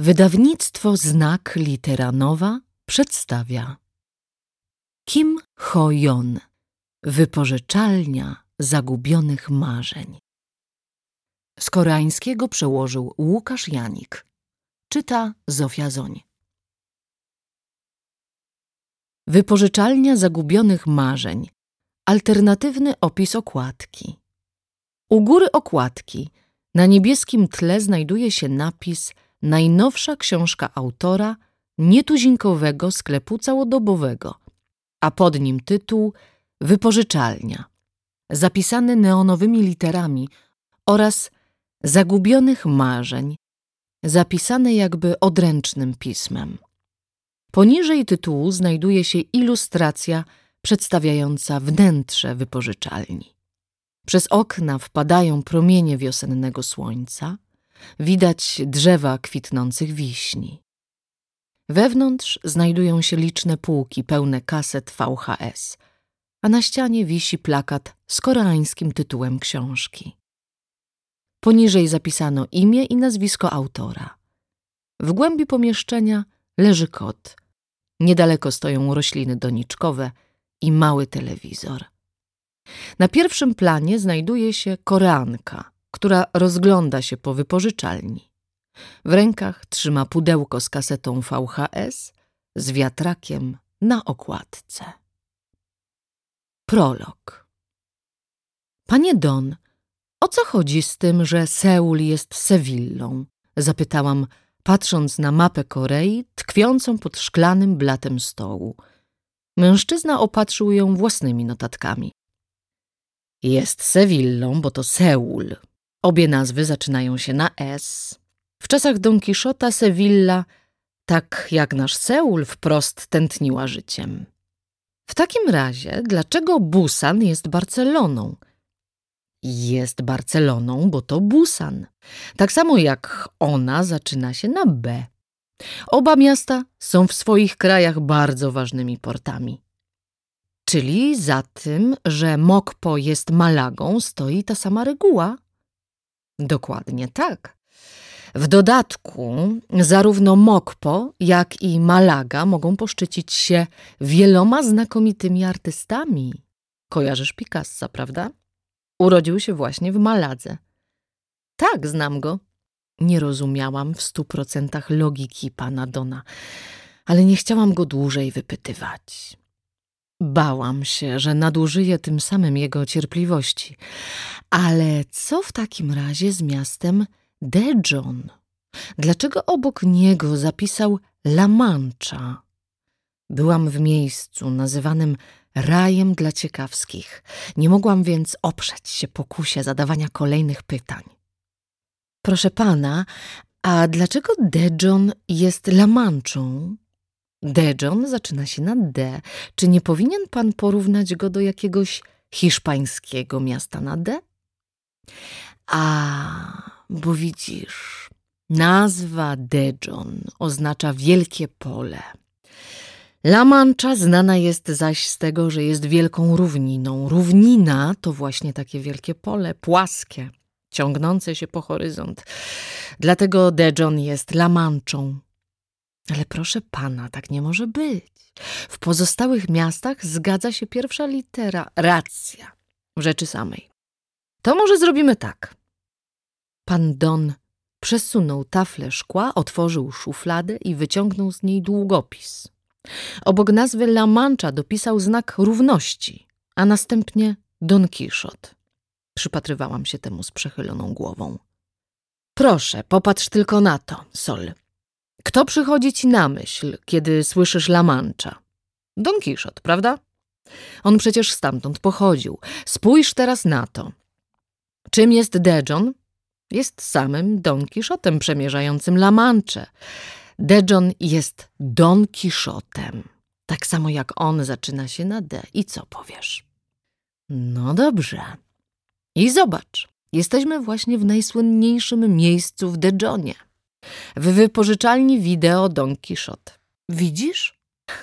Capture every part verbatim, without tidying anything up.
Wydawnictwo Znak Litera Nowa przedstawia Kim Ho-jon, wypożyczalnia zagubionych marzeń. Z koreańskiego przełożył Łukasz Janik. Czyta Zofia Zoń. Wypożyczalnia zagubionych marzeń. Alternatywny opis okładki. U góry okładki na niebieskim tle znajduje się napis Najnowsza książka autora nietuzinkowego sklepu całodobowego, a pod nim tytuł Wypożyczalnia, zapisany neonowymi literami, oraz Zagubionych marzeń, zapisane jakby odręcznym pismem. Poniżej tytułu znajduje się ilustracja przedstawiająca wnętrze wypożyczalni. Przez okna wpadają promienie wiosennego słońca, widać drzewa kwitnących wiśni. Wewnątrz znajdują się liczne półki pełne kaset V H S, a na ścianie wisi plakat z koreańskim tytułem książki. Poniżej zapisano imię i nazwisko autora. W głębi pomieszczenia leży kot. Niedaleko stoją rośliny doniczkowe i mały telewizor. Na pierwszym planie znajduje się Koreanka, która rozgląda się po wypożyczalni. W rękach trzyma pudełko z kasetą V H S z wiatrakiem na okładce. Prolog. Panie Don, o co chodzi z tym, że Seul jest Sewillą? Zapytałam, patrząc na mapę Korei tkwiącą pod szklanym blatem stołu. Mężczyzna opatrzył ją własnymi notatkami. Jest Sewillą, bo to Seul. Obie nazwy zaczynają się na S. W czasach Don Kiszota Sewilla, tak jak nasz Seul, wprost tętniła życiem. W takim razie, dlaczego Busan jest Barceloną? Jest Barceloną, bo to Busan. Tak samo jak ona zaczyna się na B. Oba miasta są w swoich krajach bardzo ważnymi portami. Czyli za tym, że Mokpo jest Malagą, stoi ta sama reguła? Dokładnie tak. W dodatku zarówno Mokpo, jak i Malaga mogą poszczycić się wieloma znakomitymi artystami. Kojarzysz Picassa, prawda? Urodził się właśnie w Maladze. Tak, znam go. Nie rozumiałam w stu procentach logiki pana Dona, ale nie chciałam go dłużej wypytywać. Bałam się, że nadużyję tym samym jego cierpliwości. Ale co w takim razie z miastem Daejeon? Dlaczego obok niego zapisał La Mancha? Byłam w miejscu nazywanym rajem dla ciekawskich. Nie mogłam więc oprzeć się pokusie zadawania kolejnych pytań. Proszę pana, a dlaczego Daejeon jest La Manchą? Daejeon zaczyna się na D. Czy nie powinien pan porównać go do jakiegoś hiszpańskiego miasta na D? A, bo widzisz, nazwa Daejeon oznacza wielkie pole. La Mancha znana jest zaś z tego, że jest wielką równiną. Równina to właśnie takie wielkie pole, płaskie, ciągnące się po horyzont. Dlatego Daejeon jest La Manchą. Ale proszę pana, tak nie może być. W pozostałych miastach zgadza się pierwsza litera. Racja. W rzeczy samej. To może zrobimy tak. Pan Don przesunął taflę szkła, otworzył szufladę i wyciągnął z niej długopis. Obok nazwy La Mancha dopisał znak równości, a następnie Don Kiszot. Przypatrywałam się temu z przechyloną głową. Proszę, popatrz tylko na to, Sol. Kto przychodzi ci na myśl, kiedy słyszysz La Mancha? Don Kiszot, prawda? On przecież stamtąd pochodził. Spójrz teraz na to. Czym jest Daejeon? Jest samym Don Kiszotem przemierzającym La Manchę. Daejeon jest Don Kiszotem. Tak samo jak on zaczyna się na D. I co powiesz? No dobrze. I zobacz, jesteśmy właśnie w najsłynniejszym miejscu w Daejeonie. W wypożyczalni wideo Don Kiszot. Widzisz?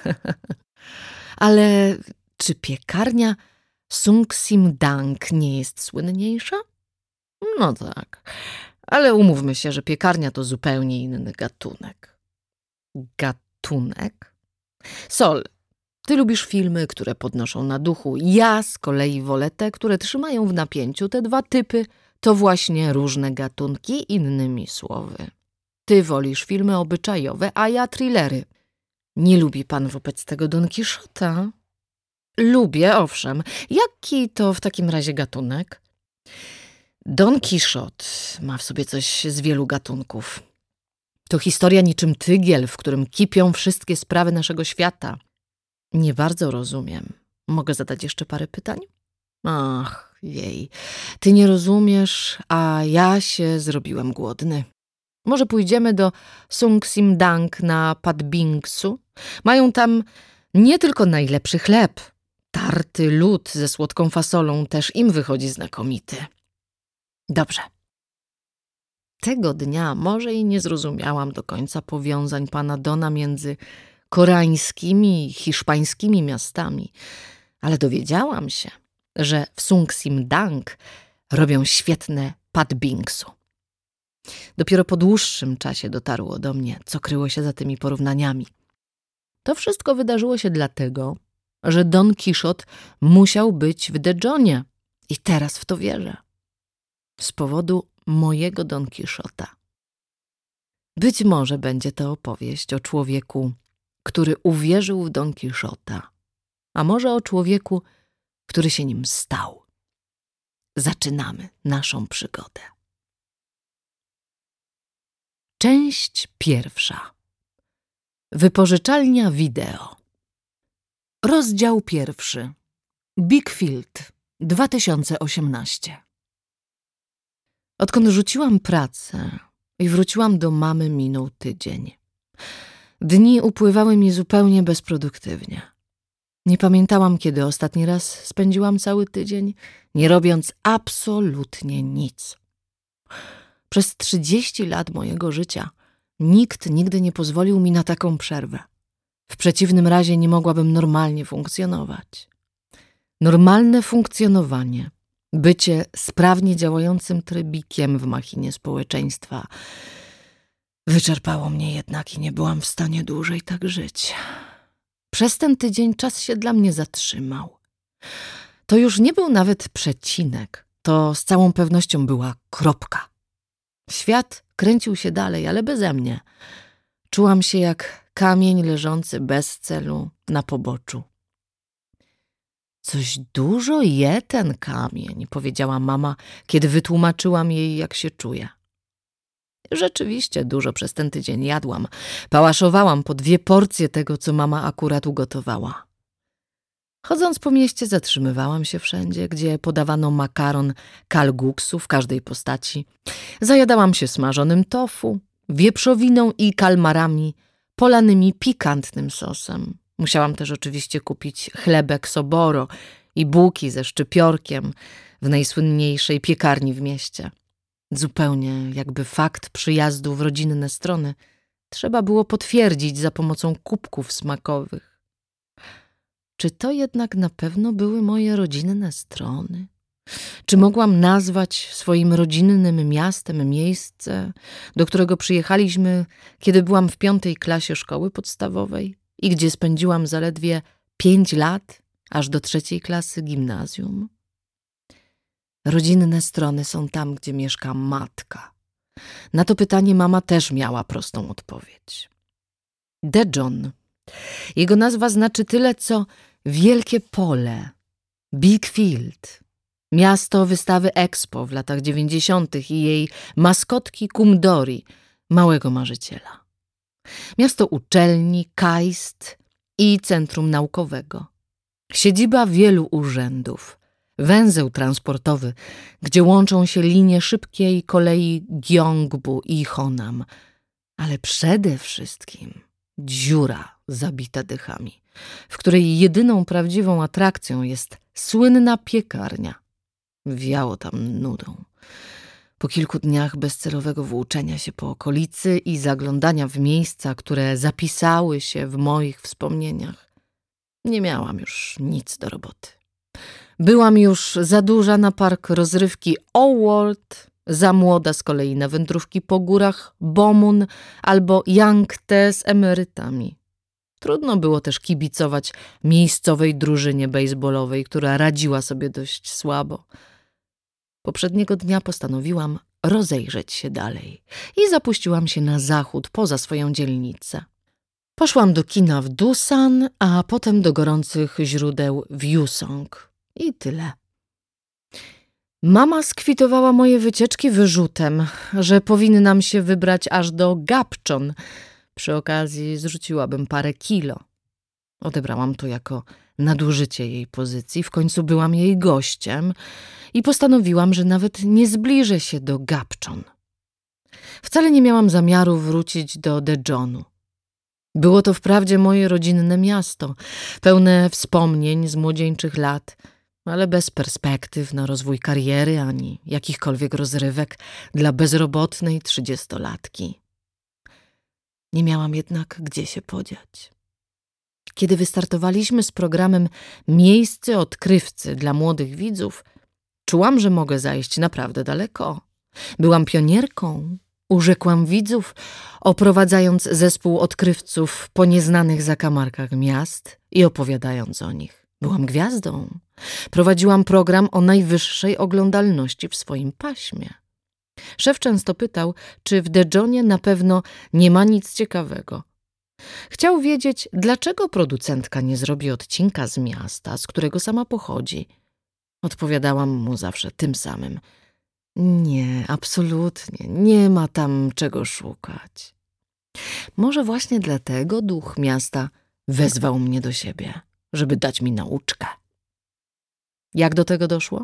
Ale czy piekarnia Sung Sim Dang nie jest słynniejsza? No tak, Ale umówmy się, że piekarnia to zupełnie inny gatunek. Gatunek? Sol, ty lubisz filmy, które podnoszą na duchu. Ja z kolei wolę te, które trzymają w napięciu. Te dwa typy to właśnie różne gatunki, innymi słowy. Ty wolisz filmy obyczajowe, a ja thrillery. Nie lubi pan wobec tego Don Kiszota? Lubię, owszem. Jaki to w takim razie gatunek? Don Kiszot ma w sobie coś z wielu gatunków. To historia niczym tygiel, w którym kipią wszystkie sprawy naszego świata. Nie bardzo rozumiem. Mogę zadać jeszcze parę pytań? Ach, jej. Ty nie rozumiesz, a ja się zrobiłem głodny. Może pójdziemy do Sung Sim Dang na Pat Bingsu? Mają tam nie tylko najlepszy chleb. Tarty lód ze słodką fasolą też im wychodzi znakomity. Dobrze. Tego dnia może i nie zrozumiałam do końca powiązań pana Dona między koreańskimi i hiszpańskimi miastami, ale dowiedziałam się, że w Sung Sim Dang robią świetne Pat Bingsu. Dopiero po dłuższym czasie dotarło do mnie, co kryło się za tymi porównaniami. To wszystko wydarzyło się dlatego, że Don Kiszot musiał być w Daejeonie i teraz w to wierzę. Z powodu mojego Don Kiszota. Być może będzie to opowieść o człowieku, który uwierzył w Don Kiszota, a może o człowieku, który się nim stał. Zaczynamy naszą przygodę. Część pierwsza. Wypożyczalnia wideo. Rozdział pierwszy. Bigfield, dwa tysiące osiemnaście. Odkąd rzuciłam pracę i wróciłam do mamy, minął tydzień. Dni upływały mi zupełnie bezproduktywnie. Nie pamiętałam, kiedy ostatni raz spędziłam cały tydzień, nie robiąc absolutnie nic. Przez trzydzieści lat mojego życia nikt nigdy nie pozwolił mi na taką przerwę. W przeciwnym razie nie mogłabym normalnie funkcjonować. Normalne funkcjonowanie, bycie sprawnie działającym trybikiem w machinie społeczeństwa wyczerpało mnie jednak i nie byłam w stanie dłużej tak żyć. Przez ten tydzień czas się dla mnie zatrzymał. To już nie był nawet przecinek, to z całą pewnością była kropka. Świat kręcił się dalej, ale beze mnie. Czułam się jak kamień leżący bez celu na poboczu. Coś dużo je ten kamień, powiedziała mama, kiedy wytłumaczyłam jej, jak się czuję. Rzeczywiście dużo przez ten tydzień jadłam. Pałaszowałam po dwie porcje tego, co mama akurat ugotowała. Chodząc po mieście, zatrzymywałam się wszędzie, gdzie podawano makaron kalguksu w każdej postaci. Zajadałam się smażonym tofu, wieprzowiną i kalmarami polanymi pikantnym sosem. Musiałam też oczywiście kupić chlebek soboro i bułki ze szczypiorkiem w najsłynniejszej piekarni w mieście. Zupełnie jakby fakt przyjazdu w rodzinne strony trzeba było potwierdzić za pomocą kubków smakowych. Czy to jednak na pewno były moje rodzinne strony? Czy mogłam nazwać swoim rodzinnym miastem miejsce, do którego przyjechaliśmy, kiedy byłam w piątej klasie szkoły podstawowej i gdzie spędziłam zaledwie pięć lat, aż do trzeciej klasy gimnazjum? Rodzinne strony są tam, gdzie mieszka matka. Na to pytanie mama też miała prostą odpowiedź. Daejeon. Jego nazwa znaczy tyle, co wielkie pole, Bigfield. Miasto wystawy Expo w latach dziewięćdziesiątych i jej maskotki Kumdori, małego marzyciela. Miasto uczelni, kajst i centrum naukowego. Siedziba wielu urzędów. Węzeł transportowy, gdzie łączą się linie szybkiej kolei Gyeongbu i Honam. Ale przede wszystkim dziura zabita dychami, w której jedyną prawdziwą atrakcją jest słynna piekarnia. Wiało tam nudą. Po kilku dniach bezcelowego włóczenia się po okolicy i zaglądania w miejsca, które zapisały się w moich wspomnieniach, nie miałam już nic do roboty. Byłam już za duża na park rozrywki O-World, za młoda z kolei na wędrówki po górach Bomun albo Yangtze z emerytami. Trudno było też kibicować miejscowej drużynie bejsbolowej, która radziła sobie dość słabo. Poprzedniego dnia postanowiłam rozejrzeć się dalej i zapuściłam się na zachód poza swoją dzielnicę. Poszłam do kina w Dusan, a potem do gorących źródeł w Yusong. I tyle. Mama skwitowała moje wycieczki wyrzutem, że powinnam się wybrać aż do Gapchon. Przy okazji zrzuciłabym parę kilo. Odebrałam to jako nadużycie jej pozycji. W końcu byłam jej gościem i postanowiłam, że nawet nie zbliżę się do Gapchon. Wcale nie miałam zamiaru wrócić do Dejonu. Było to wprawdzie moje rodzinne miasto, pełne wspomnień z młodzieńczych lat, ale bez perspektyw na rozwój kariery ani jakichkolwiek rozrywek dla bezrobotnej trzydziestolatki. Nie miałam jednak gdzie się podziać. Kiedy wystartowaliśmy z programem Miejsce odkrywcy dla młodych widzów, czułam, że mogę zajść naprawdę daleko. Byłam pionierką, urzekłam widzów, oprowadzając zespół odkrywców po nieznanych zakamarkach miast i opowiadając o nich. Byłam gwiazdą. Prowadziłam program o najwyższej oglądalności w swoim paśmie. Szef często pytał, czy w Dejonie na pewno nie ma nic ciekawego. Chciał wiedzieć, dlaczego producentka nie zrobi odcinka z miasta, z którego sama pochodzi. Odpowiadałam mu zawsze tym samym. Nie, absolutnie, nie ma tam czego szukać. Może właśnie dlatego duch miasta wezwał mnie do siebie, żeby dać mi nauczkę. Jak do tego doszło?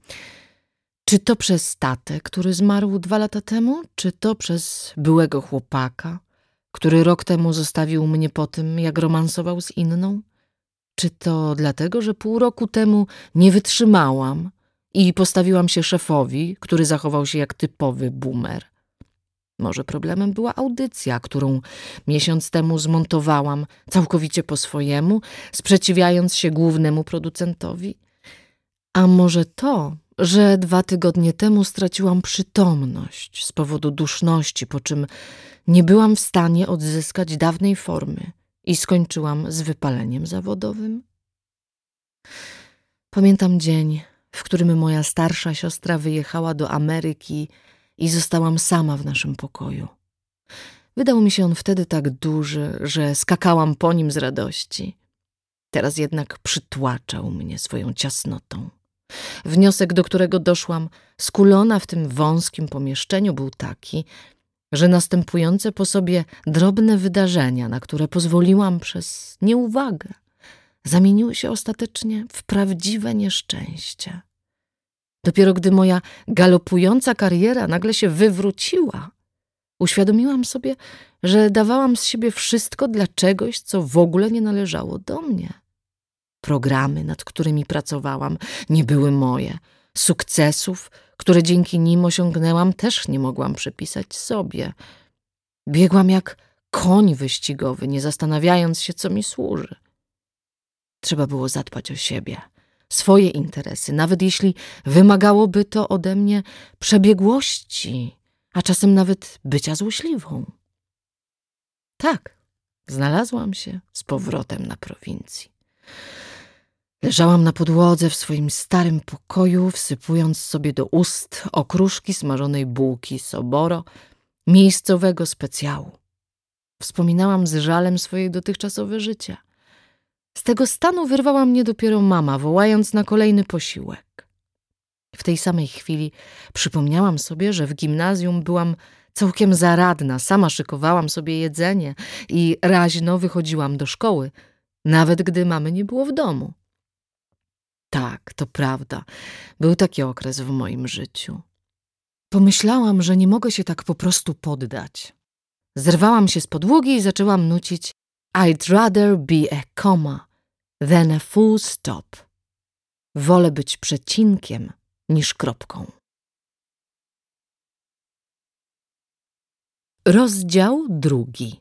Czy to przez tatę, który zmarł dwa lata temu, czy to przez byłego chłopaka, który rok temu zostawił mnie po tym, jak romansował z inną? Czy to dlatego, że pół roku temu nie wytrzymałam i postawiłam się szefowi, który zachował się jak typowy boomer? Może problemem była audycja, którą miesiąc temu zmontowałam całkowicie po swojemu, sprzeciwiając się głównemu producentowi? A może to, że dwa tygodnie temu straciłam przytomność z powodu duszności, po czym nie byłam w stanie odzyskać dawnej formy i skończyłam z wypaleniem zawodowym? Pamiętam dzień, w którym moja starsza siostra wyjechała do Ameryki i zostałam sama w naszym pokoju. Wydał mi się on wtedy tak duży, że skakałam po nim z radości. Teraz jednak przytłaczał mnie swoją ciasnotą. Wniosek, do którego doszłam, skulona w tym wąskim pomieszczeniu, był taki, że następujące po sobie drobne wydarzenia, na które pozwoliłam przez nieuwagę, zamieniły się ostatecznie w prawdziwe nieszczęście. Dopiero gdy moja galopująca kariera nagle się wywróciła, uświadomiłam sobie, że dawałam z siebie wszystko dla czegoś, co w ogóle nie należało do mnie. Programy, nad którymi pracowałam, nie były moje. Sukcesów, które dzięki nim osiągnęłam, też nie mogłam przypisać sobie. Biegłam jak koń wyścigowy, nie zastanawiając się, co mi służy. Trzeba było zadbać o siebie, swoje interesy, nawet jeśli wymagałoby to ode mnie przebiegłości, a czasem nawet bycia złośliwą. Tak, znalazłam się z powrotem na prowincji. Leżałam na podłodze w swoim starym pokoju, wsypując sobie do ust okruszki smażonej bułki soboro, miejscowego specjału. Wspominałam z żalem swoje dotychczasowe życie. Z tego stanu wyrwała mnie dopiero mama, wołając na kolejny posiłek. W tej samej chwili przypomniałam sobie, że w gimnazjum byłam całkiem zaradna, sama szykowałam sobie jedzenie i raźno wychodziłam do szkoły, nawet gdy mamy nie było w domu. Tak, to prawda, był taki okres w moim życiu. Pomyślałam, że nie mogę się tak po prostu poddać. Zerwałam się z podłogi i zaczęłam nucić I'd rather be a comma than a full stop. Wolę być przecinkiem niż kropką. Rozdział drugi.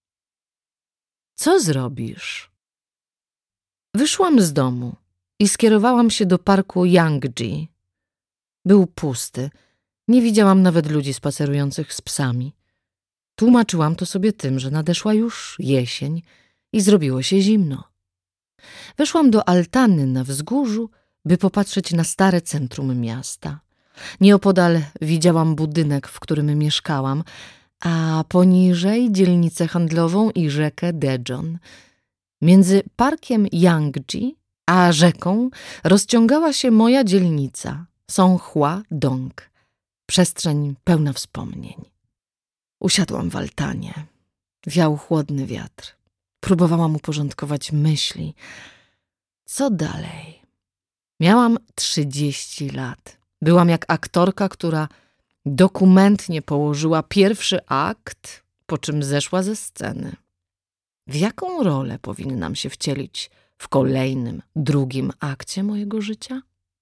Co zrobisz? Wyszłam z domu i skierowałam się do parku Yangtze. Był pusty, Nie widziałam nawet ludzi spacerujących z psami. Tłumaczyłam to sobie tym, że nadeszła już jesień i zrobiło się zimno. Weszłam do altany na wzgórzu, by popatrzeć na stare centrum miasta. Nieopodal widziałam budynek, w którym mieszkałam, a poniżej dzielnicę handlową i rzekę Daejeon. Między parkiem Yangji a rzeką rozciągała się moja dzielnica, Songhua Dong, przestrzeń pełna wspomnień. Usiadłam w altanie. Wiał chłodny wiatr. Próbowałam uporządkować myśli. Co dalej? Miałam trzydzieści lat. Byłam jak aktorka, która dokumentnie położyła pierwszy akt, po czym zeszła ze sceny. W jaką rolę powinnam się wcielić w kolejnym, drugim akcie mojego życia?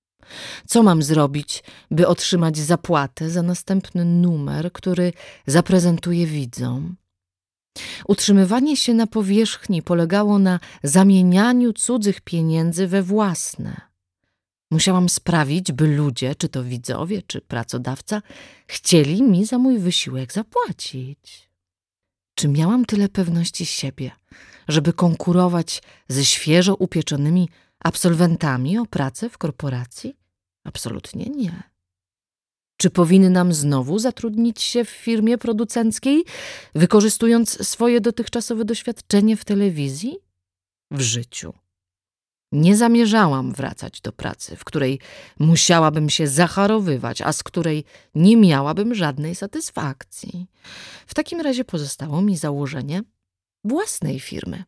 Co mam zrobić, by otrzymać zapłatę za następny numer, który zaprezentuję widzom? Utrzymywanie się na powierzchni polegało na zamienianiu cudzych pieniędzy we własne. Musiałam sprawić, by ludzie, czy to widzowie, czy pracodawca, chcieli mi za mój wysiłek zapłacić. Czy miałam tyle pewności siebie, żeby konkurować ze świeżo upieczonymi absolwentami o pracę w korporacji? Absolutnie nie. Czy powinnam znowu zatrudnić się w firmie producenckiej, wykorzystując swoje dotychczasowe doświadczenie w telewizji? W życiu. Nie zamierzałam wracać do pracy, w której musiałabym się zacharowywać, a z której nie miałabym żadnej satysfakcji. W takim razie pozostało mi założenie własnej firmy.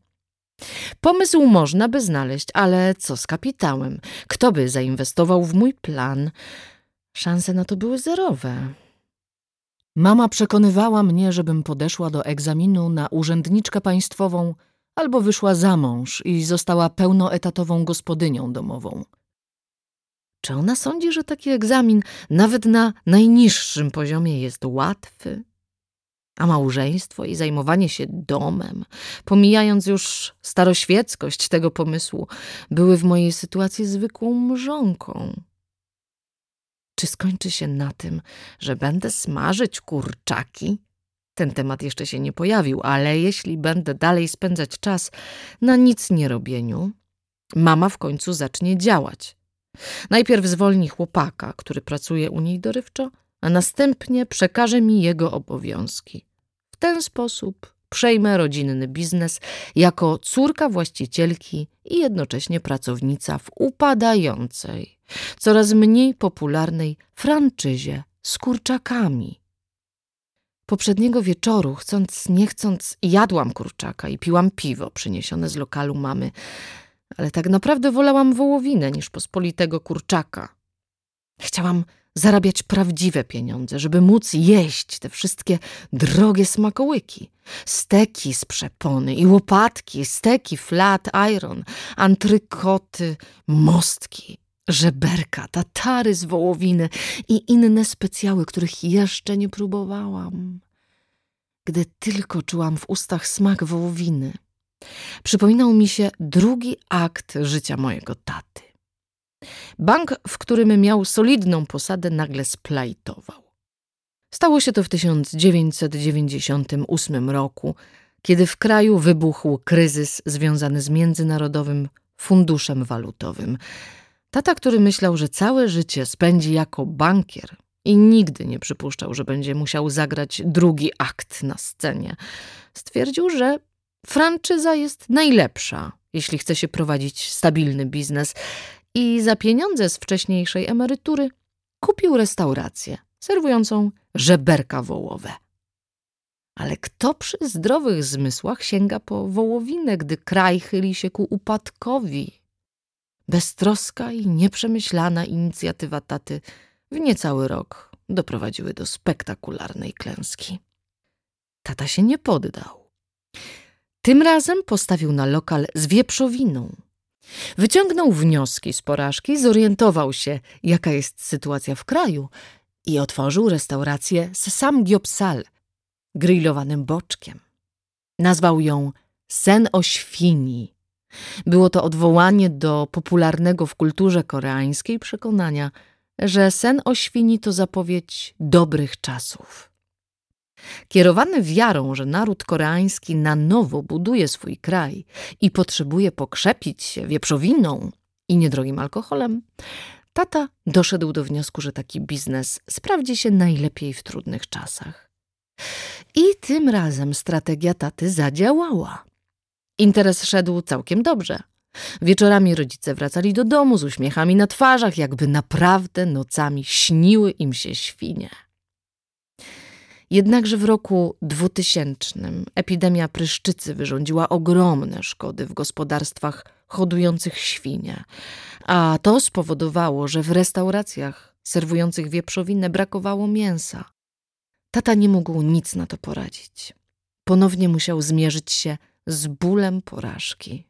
Pomysł można by znaleźć, ale co z kapitałem? Kto by zainwestował w mój plan? Szanse na to były zerowe. Mama przekonywała mnie, żebym podeszła do egzaminu na urzędniczkę państwową albo wyszła za mąż i została pełnoetatową gospodynią domową. Czy ona sądzi, że taki egzamin nawet na najniższym poziomie jest łatwy? A małżeństwo i zajmowanie się domem, pomijając już staroświeckość tego pomysłu, były w mojej sytuacji zwykłą mrzonką. Czy skończy się na tym, że będę smażyć kurczaki? Ten temat jeszcze się nie pojawił, ale jeśli będę dalej spędzać czas na nic nie robieniu, mama w końcu zacznie działać. Najpierw zwolni chłopaka, który pracuje u niej dorywczo, a następnie przekaże mi jego obowiązki. W ten sposób przejmę rodzinny biznes jako córka właścicielki i jednocześnie pracownica w upadającej, coraz mniej popularnej franczyzie z kurczakami. Poprzedniego wieczoru, chcąc nie chcąc, jadłam kurczaka i piłam piwo przyniesione z lokalu mamy, ale tak naprawdę wolałam wołowinę niż pospolitego kurczaka. Chciałam zarabiać prawdziwe pieniądze, żeby móc jeść te wszystkie drogie smakołyki. Steki z przepony i łopatki, steki flat iron, antrykoty, mostki, żeberka, tatary z wołowiny i inne specjały, których jeszcze nie próbowałam. Gdy tylko czułam w ustach smak wołowiny, przypominał mi się drugi akt życia mojego taty. Bank, w którym miał solidną posadę, nagle splajtował. Stało się to w tysiąc dziewięćset dziewięćdziesiątym ósmym roku, kiedy w kraju wybuchł kryzys związany z Międzynarodowym Funduszem Walutowym. Tata, który myślał, że całe życie spędzi jako bankier i nigdy nie przypuszczał, że będzie musiał zagrać drugi akt na scenie, stwierdził, że franczyza jest najlepsza, jeśli chce się prowadzić stabilny biznes, i za pieniądze z wcześniejszej emerytury kupił restaurację serwującą żeberka wołowe. Ale kto przy zdrowych zmysłach sięga po wołowinę, gdy kraj chyli się ku upadkowi? Beztroska i nieprzemyślana inicjatywa taty w niecały rok doprowadziły do spektakularnej klęski. Tata się nie poddał. Tym razem postawił na lokal z wieprzowiną. Wyciągnął wnioski z porażki, zorientował się, jaka jest sytuacja w kraju i otworzył restaurację z samgyeopsal, grillowanym boczkiem. Nazwał ją Sen o świni. Było to odwołanie do popularnego w kulturze koreańskiej przekonania, że sen o świni to zapowiedź dobrych czasów. Kierowany wiarą, że naród koreański na nowo buduje swój kraj i potrzebuje pokrzepić się wieprzowiną i niedrogim alkoholem, tata doszedł do wniosku, że taki biznes sprawdzi się najlepiej w trudnych czasach. I tym razem strategia taty zadziałała. Interes szedł całkiem dobrze. Wieczorami rodzice wracali do domu z uśmiechami na twarzach, jakby naprawdę nocami śniły im się świnie. Jednakże w roku dwutysięcznym epidemia pryszczycy wyrządziła ogromne szkody w gospodarstwach hodujących świnie, a to spowodowało, że w restauracjach serwujących wieprzowinę brakowało mięsa. Tata nie mógł nic na to poradzić. Ponownie musiał zmierzyć się z bólem porażki.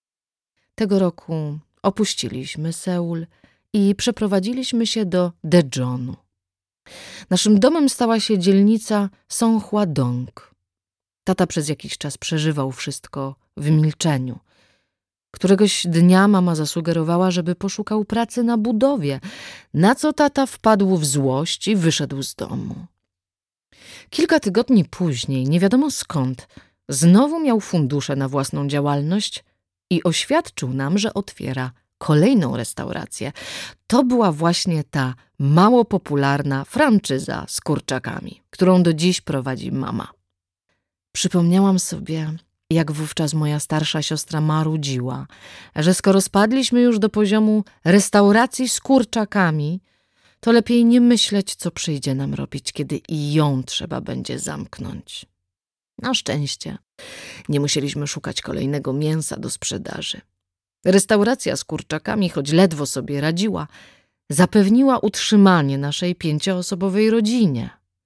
Tego roku opuściliśmy Seul i przeprowadziliśmy się do Daejeonu. Naszym domem stała się dzielnica Songhwa-dong. Tata przez jakiś czas przeżywał wszystko w milczeniu. Któregoś dnia mama zasugerowała, żeby poszukał pracy na budowie, na co tata wpadł w złość i wyszedł z domu. Kilka tygodni później, nie wiadomo skąd, znowu miał fundusze na własną działalność i oświadczył nam, że otwiera kolejną restaurację. To była właśnie ta mało popularna franczyza z kurczakami, którą do dziś prowadzi mama. Przypomniałam sobie, jak wówczas moja starsza siostra marudziła, że skoro spadliśmy już do poziomu restauracji z kurczakami, to lepiej nie myśleć, co przyjdzie nam robić, kiedy i ją trzeba będzie zamknąć. Na szczęście nie musieliśmy szukać kolejnego mięsa do sprzedaży. Restauracja z kurczakami, choć ledwo sobie radziła, zapewniła utrzymanie naszej pięcioosobowej rodzinie.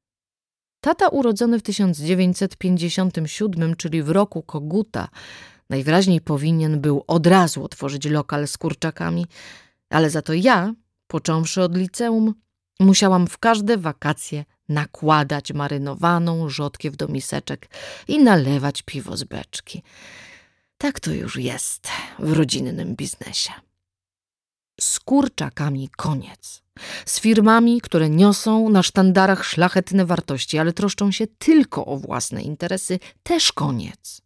Tata urodzony w tysiąc dziewięćset pięćdziesiątym siódmym, czyli w roku koguta, najwyraźniej powinien był od razu otworzyć lokal z kurczakami, ale za to ja, począwszy od liceum, musiałam w każde wakacje nakładać marynowaną rzodkiew do miseczek i nalewać piwo z beczki. Tak to już jest w rodzinnym biznesie. Z kurczakami koniec. Z firmami, które niosą na sztandarach szlachetne wartości, ale troszczą się tylko o własne interesy, też koniec.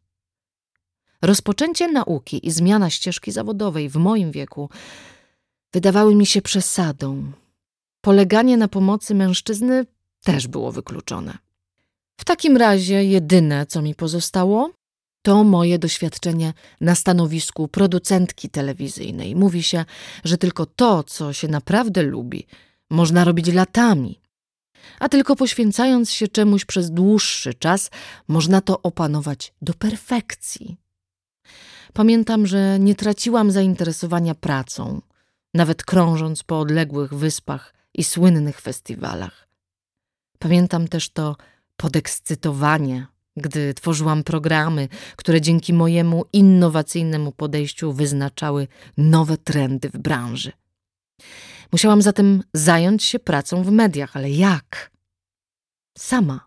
Rozpoczęcie nauki i zmiana ścieżki zawodowej w moim wieku wydawały mi się przesadą. Poleganie na pomocy mężczyzny też było wykluczone. W takim razie jedyne, co mi pozostało, to moje doświadczenie na stanowisku producentki telewizyjnej. Mówi się, że tylko to, co się naprawdę lubi, można robić latami, a tylko poświęcając się czemuś przez dłuższy czas, można to opanować do perfekcji. Pamiętam, że nie traciłam zainteresowania pracą, nawet krążąc po odległych wyspach i słynnych festiwalach. Pamiętam też to podekscytowanie, gdy tworzyłam programy, które dzięki mojemu innowacyjnemu podejściu wyznaczały nowe trendy w branży. Musiałam zatem zająć się pracą w mediach, ale jak? Sama.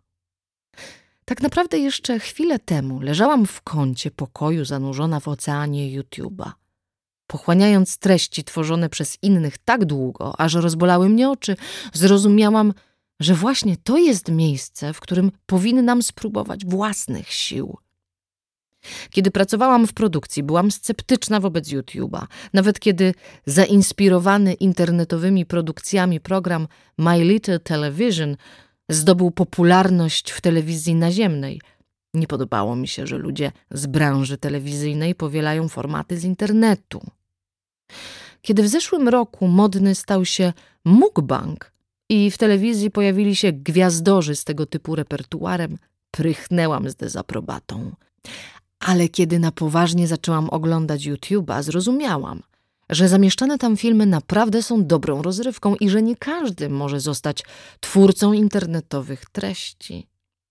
Tak naprawdę jeszcze chwilę temu leżałam w kącie pokoju zanurzona w oceanie YouTube'a, pochłaniając treści tworzone przez innych tak długo, aż rozbolały mnie oczy, zrozumiałam, że właśnie to jest miejsce, w którym powinnam spróbować własnych sił. Kiedy pracowałam w produkcji, byłam sceptyczna wobec YouTube'a. Nawet kiedy zainspirowany internetowymi produkcjami program My Little Television zdobył popularność w telewizji naziemnej, nie podobało mi się, że ludzie z branży telewizyjnej powielają formaty z internetu. Kiedy w zeszłym roku modny stał się mukbang i w telewizji pojawili się gwiazdorzy z tego typu repertuarem, prychnęłam z dezaprobatą. Ale kiedy na poważnie zaczęłam oglądać YouTube'a, zrozumiałam, że zamieszczane tam filmy naprawdę są dobrą rozrywką i że nie każdy może zostać twórcą internetowych treści.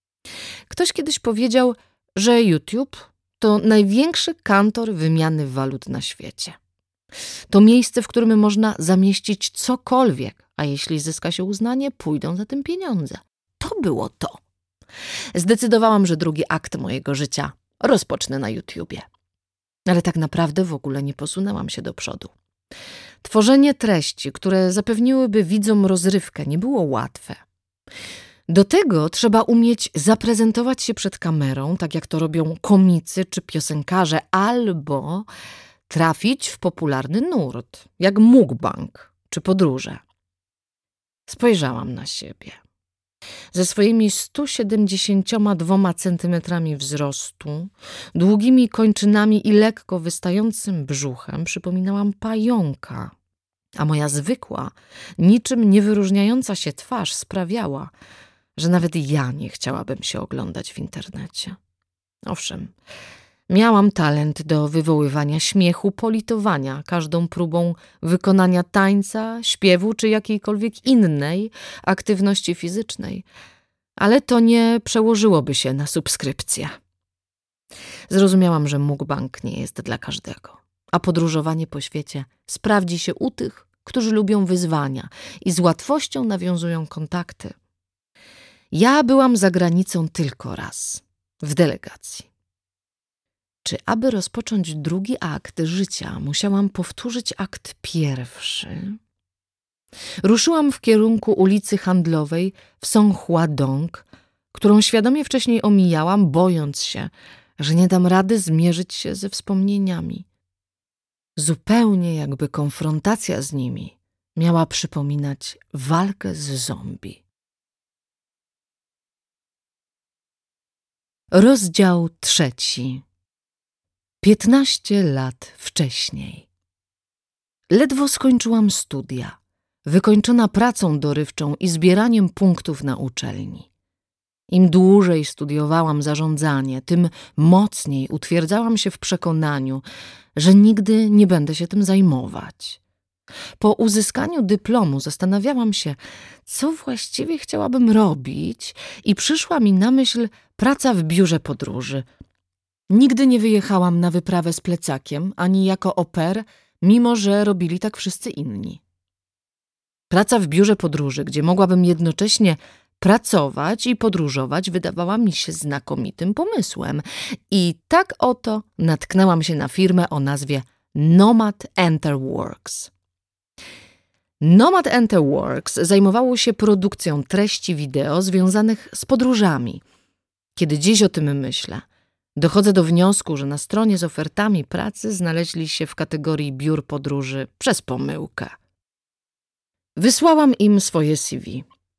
Ktoś kiedyś powiedział, że YouTube to największy kantor wymiany walut na świecie. To miejsce, w którym można zamieścić cokolwiek, a jeśli zyska się uznanie, pójdą za tym pieniądze. To było to. Zdecydowałam, że drugi akt mojego życia rozpocznę na YouTubie. Ale tak naprawdę w ogóle nie posunęłam się do przodu. Tworzenie treści, które zapewniłyby widzom rozrywkę, nie było łatwe. Do tego trzeba umieć zaprezentować się przed kamerą, tak jak to robią komicy czy piosenkarze, albo trafić w popularny nurt, jak mukbang czy podróże. Spojrzałam na siebie. Ze swoimi stu siedemdziesięcioma dwoma centymetrami wzrostu, długimi kończynami i lekko wystającym brzuchem przypominałam pająka, a moja zwykła, niczym nie wyróżniająca się twarz sprawiała, że nawet ja nie chciałabym się oglądać w internecie. Owszem, miałam talent do wywoływania śmiechu, politowania każdą próbą wykonania tańca, śpiewu czy jakiejkolwiek innej aktywności fizycznej, ale to nie przełożyłoby się na subskrypcję. Zrozumiałam, że mukbang nie jest dla każdego, a podróżowanie po świecie sprawdzi się u tych, którzy lubią wyzwania i z łatwością nawiązują kontakty. Ja byłam za granicą tylko raz, w delegacji. Czy aby rozpocząć drugi akt życia, musiałam powtórzyć akt pierwszy? Ruszyłam w kierunku ulicy Handlowej w Songhua-dong, którą świadomie wcześniej omijałam, bojąc się, że nie dam rady zmierzyć się ze wspomnieniami. Zupełnie jakby konfrontacja z nimi miała przypominać walkę z zombie. Rozdział trzeci. Piętnaście lat wcześniej. Ledwo skończyłam studia, wykończona pracą dorywczą i zbieraniem punktów na uczelni. Im dłużej studiowałam zarządzanie, tym mocniej utwierdzałam się w przekonaniu, że nigdy nie będę się tym zajmować. Po uzyskaniu dyplomu zastanawiałam się, co właściwie chciałabym robić i przyszła mi na myśl praca w biurze podróży. Nigdy nie wyjechałam na wyprawę z plecakiem, ani jako au pair, mimo że robili tak wszyscy inni. Praca w biurze podróży, gdzie mogłabym jednocześnie pracować i podróżować, wydawała mi się znakomitym pomysłem. I tak oto natknęłam się na firmę o nazwie Nomad Enterworks. Nomad Enterworks zajmowało się produkcją treści wideo związanych z podróżami. Kiedy dziś o tym myślę, dochodzę do wniosku, że na stronie z ofertami pracy znaleźli się w kategorii biur podróży przez pomyłkę. Wysłałam im swoje C V.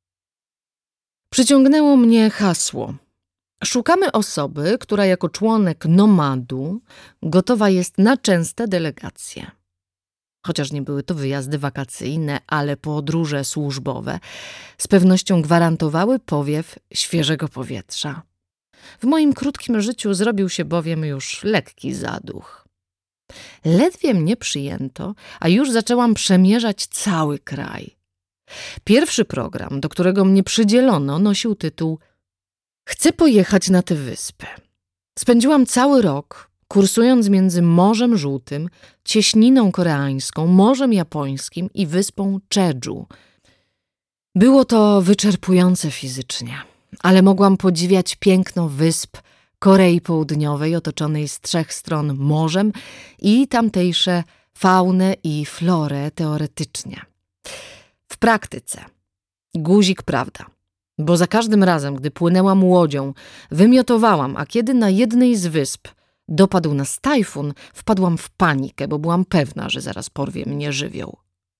Przyciągnęło mnie hasło: szukamy osoby, która jako członek nomadu gotowa jest na częste delegacje. Chociaż nie były to wyjazdy wakacyjne, ale podróże służbowe z pewnością gwarantowały powiew świeżego powietrza. W moim krótkim życiu zrobił się bowiem już lekki zaduch. Ledwie mnie przyjęto, a już zaczęłam przemierzać cały kraj. Pierwszy program, do którego mnie przydzielono, nosił tytuł „Chcę pojechać na tę wyspę”. Spędziłam cały rok, kursując między Morzem Żółtym, Cieśniną Koreańską, Morzem Japońskim i wyspą Jeju. Było to wyczerpujące fizycznie, ale mogłam podziwiać piękno wysp Korei Południowej otoczonej z trzech stron morzem i tamtejsze faunę i florę teoretycznie. W praktyce guzik prawda, bo za każdym razem, gdy płynęłam łodzią, wymiotowałam, a kiedy na jednej z wysp dopadł nas tajfun, wpadłam w panikę, bo byłam pewna, że zaraz porwie mnie żywioł.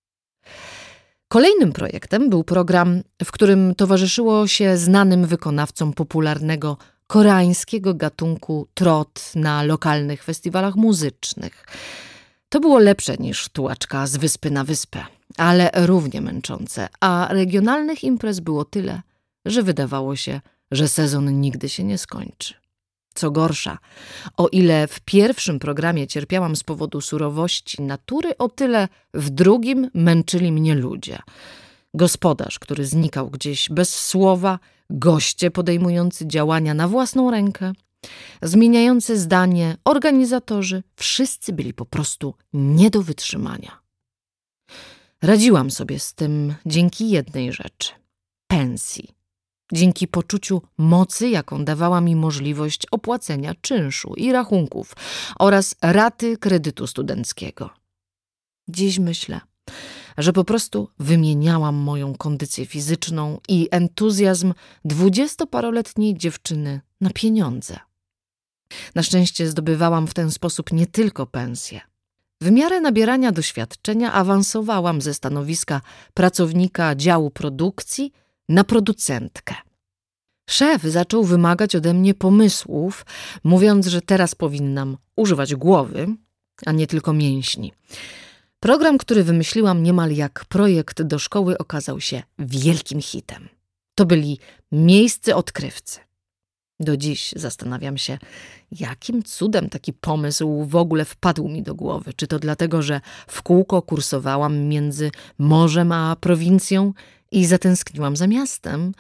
Kolejnym projektem był program, w którym towarzyszyło się znanym wykonawcom popularnego koreańskiego gatunku trot na lokalnych festiwalach muzycznych. To było lepsze niż tułaczka z wyspy na wyspę, ale równie męczące, a regionalnych imprez było tyle, że wydawało się, że sezon nigdy się nie skończy. Co gorsza, o ile w pierwszym programie cierpiałam z powodu surowości natury, o tyle w drugim męczyli mnie ludzie. Gospodarz, który znikał gdzieś bez słowa, goście podejmujący działania na własną rękę, zmieniający zdanie organizatorzy, wszyscy byli po prostu nie do wytrzymania. Radziłam sobie z tym dzięki jednej rzeczy – pensji. Dzięki poczuciu mocy, jaką dawała mi możliwość opłacenia czynszu i rachunków oraz raty kredytu studenckiego. Dziś myślę, że po prostu wymieniałam moją kondycję fizyczną i entuzjazm dwudziestoparoletniej dziewczyny na pieniądze. Na szczęście zdobywałam w ten sposób nie tylko pensję. W miarę nabierania doświadczenia awansowałam ze stanowiska pracownika działu produkcji na producentkę. Szef zaczął wymagać ode mnie pomysłów, mówiąc, że teraz powinnam używać głowy, a nie tylko mięśni. Program, który wymyśliłam niemal jak projekt do szkoły, okazał się wielkim hitem. To byli Miejscy Odkrywcy. Do dziś zastanawiam się, jakim cudem taki pomysł w ogóle wpadł mi do głowy. Czy to dlatego, że w kółko kursowałam między morzem a prowincją i zatęskniłam za miastem?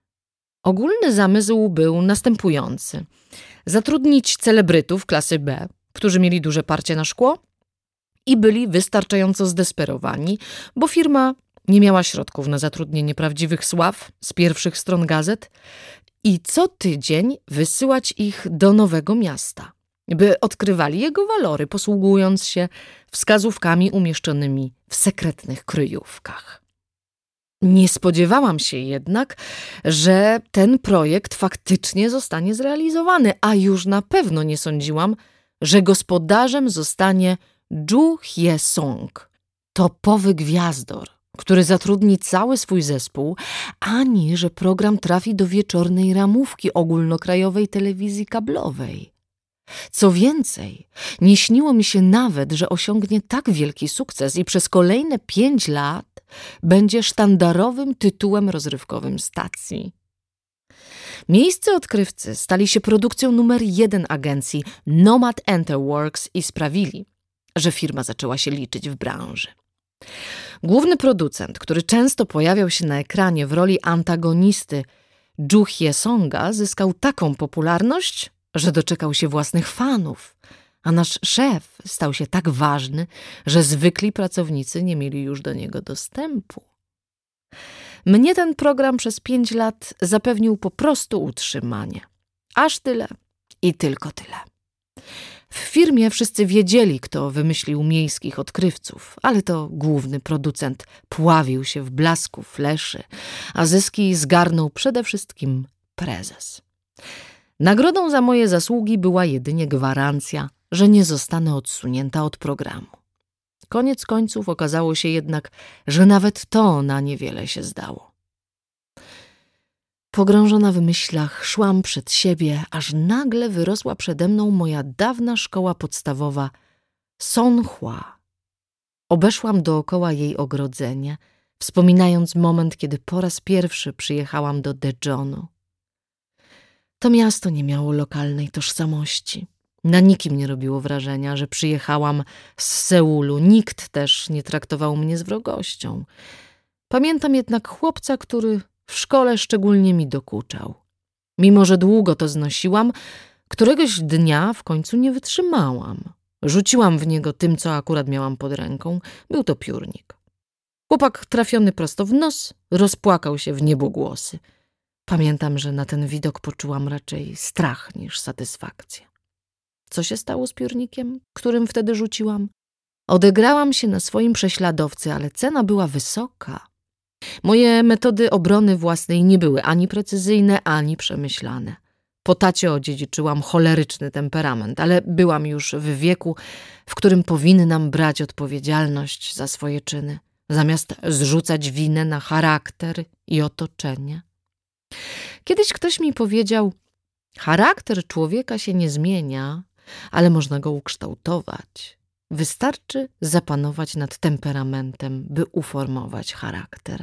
Ogólny zamysł był następujący. Zatrudnić celebrytów klasy B, którzy mieli duże parcie na szkło i byli wystarczająco zdesperowani, bo firma nie miała środków na zatrudnienie prawdziwych sław z pierwszych stron gazet, i co tydzień wysyłać ich do nowego miasta, by odkrywali jego walory, posługując się wskazówkami umieszczonymi w sekretnych kryjówkach. Nie spodziewałam się jednak, że ten projekt faktycznie zostanie zrealizowany, a już na pewno nie sądziłam, że gospodarzem zostanie Ju Hye-sung, topowy gwiazdor, który zatrudni cały swój zespół, ani że program trafi do wieczornej ramówki ogólnokrajowej telewizji kablowej. Co więcej, nie śniło mi się nawet, że osiągnie tak wielki sukces i przez kolejne pięć lat będzie sztandarowym tytułem rozrywkowym stacji. Miejscy Odkrywcy stali się produkcją numer jeden agencji Nomad Enterworks i sprawili, że firma zaczęła się liczyć w branży. Główny producent, który często pojawiał się na ekranie w roli antagonisty Ju Hye-sunga, zyskał taką popularność, że doczekał się własnych fanów, a nasz szef stał się tak ważny, że zwykli pracownicy nie mieli już do niego dostępu. Mnie ten program przez pięć lat zapewnił po prostu utrzymanie. Aż tyle i tylko tyle. W firmie wszyscy wiedzieli, kto wymyślił Miejskich Odkrywców, ale to główny producent pławił się w blasku fleszy, a zyski zgarnął przede wszystkim prezes. Nagrodą za moje zasługi była jedynie gwarancja, że nie zostanę odsunięta od programu. Koniec końców okazało się jednak, że nawet to na niewiele się zdało. Pogrążona w myślach szłam przed siebie, aż nagle wyrosła przede mną moja dawna szkoła podstawowa Sonhwa. Obeszłam dookoła jej ogrodzenie, wspominając moment, kiedy po raz pierwszy przyjechałam do Daejeonu. To miasto nie miało lokalnej tożsamości. Na nikim nie robiło wrażenia, że przyjechałam z Seulu. Nikt też nie traktował mnie z wrogością. Pamiętam jednak chłopca, który w szkole szczególnie mi dokuczał. Mimo że długo to znosiłam, któregoś dnia w końcu nie wytrzymałam. Rzuciłam w niego tym, co akurat miałam pod ręką. Był to piórnik. Chłopak trafiony prosto w nos rozpłakał się w niebogłosy. Pamiętam, że na ten widok poczułam raczej strach niż satysfakcję. Co się stało z piórnikiem, którym wtedy rzuciłam? Odegrałam się na swoim prześladowcy, ale cena była wysoka. Moje metody obrony własnej nie były ani precyzyjne, ani przemyślane. Po tacie odziedziczyłam choleryczny temperament, ale byłam już w wieku, w którym powinnam brać odpowiedzialność za swoje czyny, zamiast zrzucać winę na charakter i otoczenie. Kiedyś ktoś mi powiedział, charakter człowieka się nie zmienia, ale można go ukształtować. Wystarczy zapanować nad temperamentem, by uformować charakter.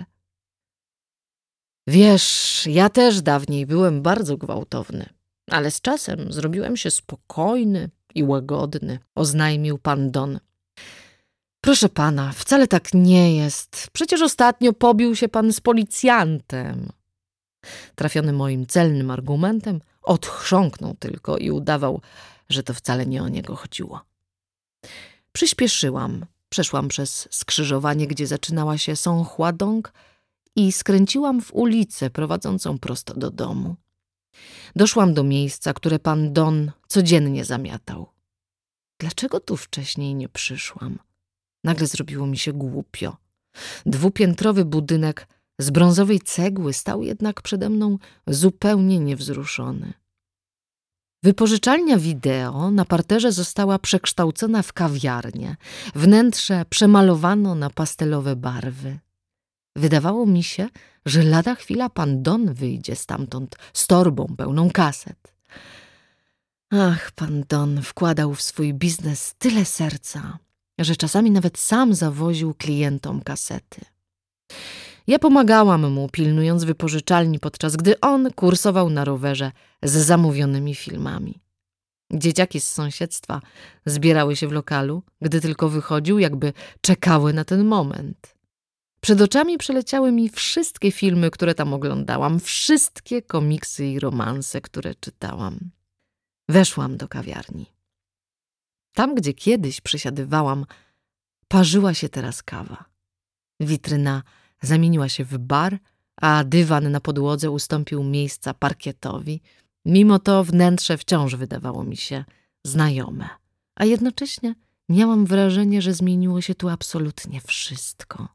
Wiesz, ja też dawniej byłem bardzo gwałtowny, ale z czasem zrobiłem się spokojny i łagodny, oznajmił pan Don. Proszę pana, wcale tak nie jest. Przecież ostatnio pobił się pan z policjantem. Trafiony moim celnym argumentem, odchrząknął tylko i udawał, że to wcale nie o niego chodziło. Przyspieszyłam, przeszłam przez skrzyżowanie, gdzie zaczynała się Sonhwa-dong i skręciłam w ulicę prowadzącą prosto do domu. Doszłam do miejsca, które pan Don codziennie zamiatał. Dlaczego tu wcześniej nie przyszłam? Nagle zrobiło mi się głupio. Dwupiętrowy budynek z brązowej cegły stał jednak przede mną zupełnie niewzruszony. Wypożyczalnia wideo na parterze została przekształcona w kawiarnię. Wnętrze przemalowano na pastelowe barwy. Wydawało mi się, że lada chwila pan Don wyjdzie stamtąd z torbą pełną kaset. Ach, pan Don wkładał w swój biznes tyle serca, że czasami nawet sam zawoził klientom kasety. Ja pomagałam mu, pilnując wypożyczalni, podczas gdy on kursował na rowerze z zamówionymi filmami. Dzieciaki z sąsiedztwa zbierały się w lokalu, gdy tylko wychodził, jakby czekały na ten moment. Przed oczami przeleciały mi wszystkie filmy, które tam oglądałam, wszystkie komiksy i romanse, które czytałam. Weszłam do kawiarni. Tam, gdzie kiedyś przysiadywałam, parzyła się teraz kawa. Witryna zamieniła się w bar, a dywan na podłodze ustąpił miejsca parkietowi. Mimo to wnętrze wciąż wydawało mi się znajome, a jednocześnie miałam wrażenie, że zmieniło się tu absolutnie wszystko.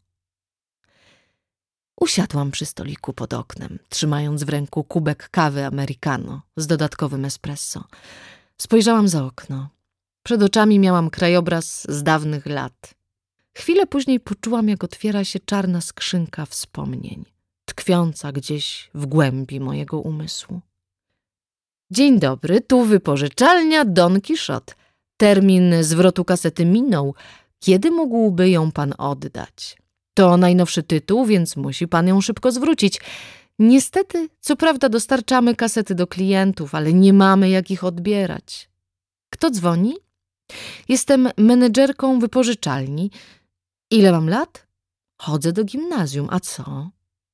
Usiadłam przy stoliku pod oknem, trzymając w ręku kubek kawy americano z dodatkowym espresso. Spojrzałam za okno. Przed oczami miałam krajobraz z dawnych lat. Chwilę później poczułam, jak otwiera się czarna skrzynka wspomnień, tkwiąca gdzieś w głębi mojego umysłu. Dzień dobry, tu wypożyczalnia Don Quixote. Termin zwrotu kasety minął. Kiedy mógłby ją pan oddać? To najnowszy tytuł, więc musi pan ją szybko zwrócić. Niestety, co prawda dostarczamy kasety do klientów, ale nie mamy jak ich odbierać. Kto dzwoni? Jestem menedżerką wypożyczalni. Ile mam lat? Chodzę do gimnazjum, a co?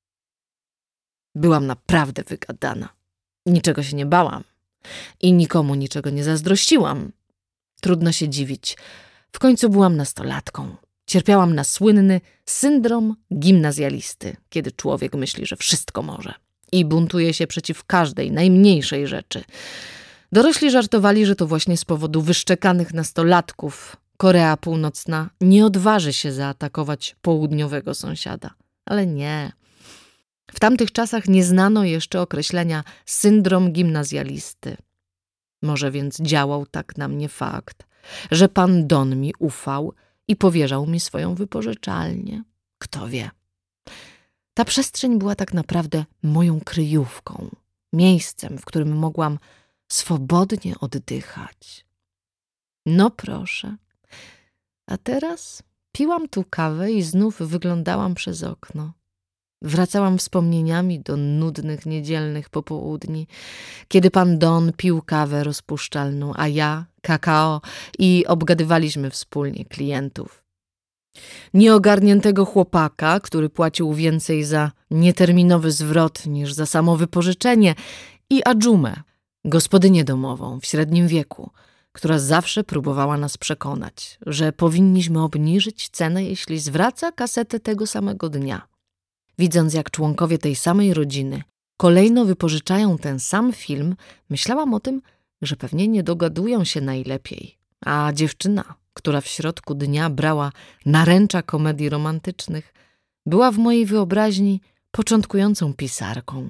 Byłam naprawdę wygadana. Niczego się nie bałam i nikomu niczego nie zazdrościłam. Trudno się dziwić. W końcu byłam nastolatką. Cierpiałam na słynny syndrom gimnazjalisty, kiedy człowiek myśli, że wszystko może i buntuje się przeciw każdej, najmniejszej rzeczy. Dorośli żartowali, że to właśnie z powodu wyszczekanych nastolatków Korea Północna nie odważy się zaatakować południowego sąsiada. Ale nie. W tamtych czasach nie znano jeszcze określenia syndrom gimnazjalisty. Może więc działał tak na mnie fakt, że pan Don mi ufał i powierzał mi swoją wypożyczalnię. Kto wie. Ta przestrzeń była tak naprawdę moją kryjówką, miejscem, w którym mogłam swobodnie oddychać. No proszę. A teraz piłam tu kawę i znów wyglądałam przez okno. Wracałam wspomnieniami do nudnych niedzielnych popołudni, kiedy pan Don pił kawę rozpuszczalną, a ja kakao i obgadywaliśmy wspólnie klientów. Nieogarniętego chłopaka, który płacił więcej za nieterminowy zwrot niż za samo wypożyczenie, i Adżumę, gospodynię domową w średnim wieku, która zawsze próbowała nas przekonać, że powinniśmy obniżyć cenę, jeśli zwraca kasetę tego samego dnia. Widząc, jak członkowie tej samej rodziny kolejno wypożyczają ten sam film, myślałam o tym, że pewnie nie dogadują się najlepiej. A dziewczyna, która w środku dnia brała naręcza komedii romantycznych, była w mojej wyobraźni początkującą pisarką.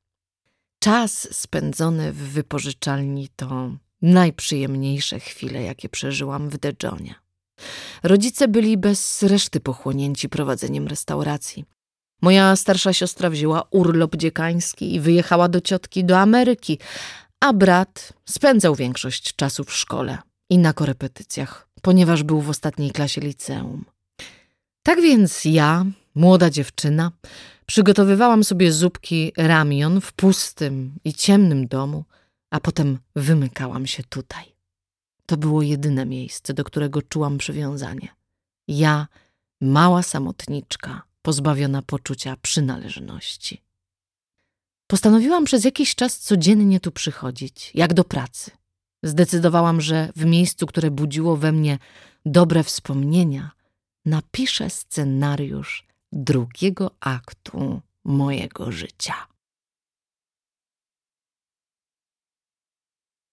Czas spędzony w wypożyczalni to najprzyjemniejsze chwile, jakie przeżyłam w Dejonie. Rodzice byli bez reszty pochłonięci prowadzeniem restauracji. Moja starsza siostra wzięła urlop dziekański i wyjechała do ciotki do Ameryki, a brat spędzał większość czasu w szkole i na korepetycjach, ponieważ był w ostatniej klasie liceum. Tak więc ja, młoda dziewczyna, przygotowywałam sobie zupki ramion w pustym i ciemnym domu, a potem wymykałam się tutaj. To było jedyne miejsce, do którego czułam przywiązanie. Ja, mała samotniczka, pozbawiona poczucia przynależności. Postanowiłam przez jakiś czas codziennie tu przychodzić, jak do pracy. Zdecydowałam, że w miejscu, które budziło we mnie dobre wspomnienia, napiszę scenariusz drugiego aktu mojego życia.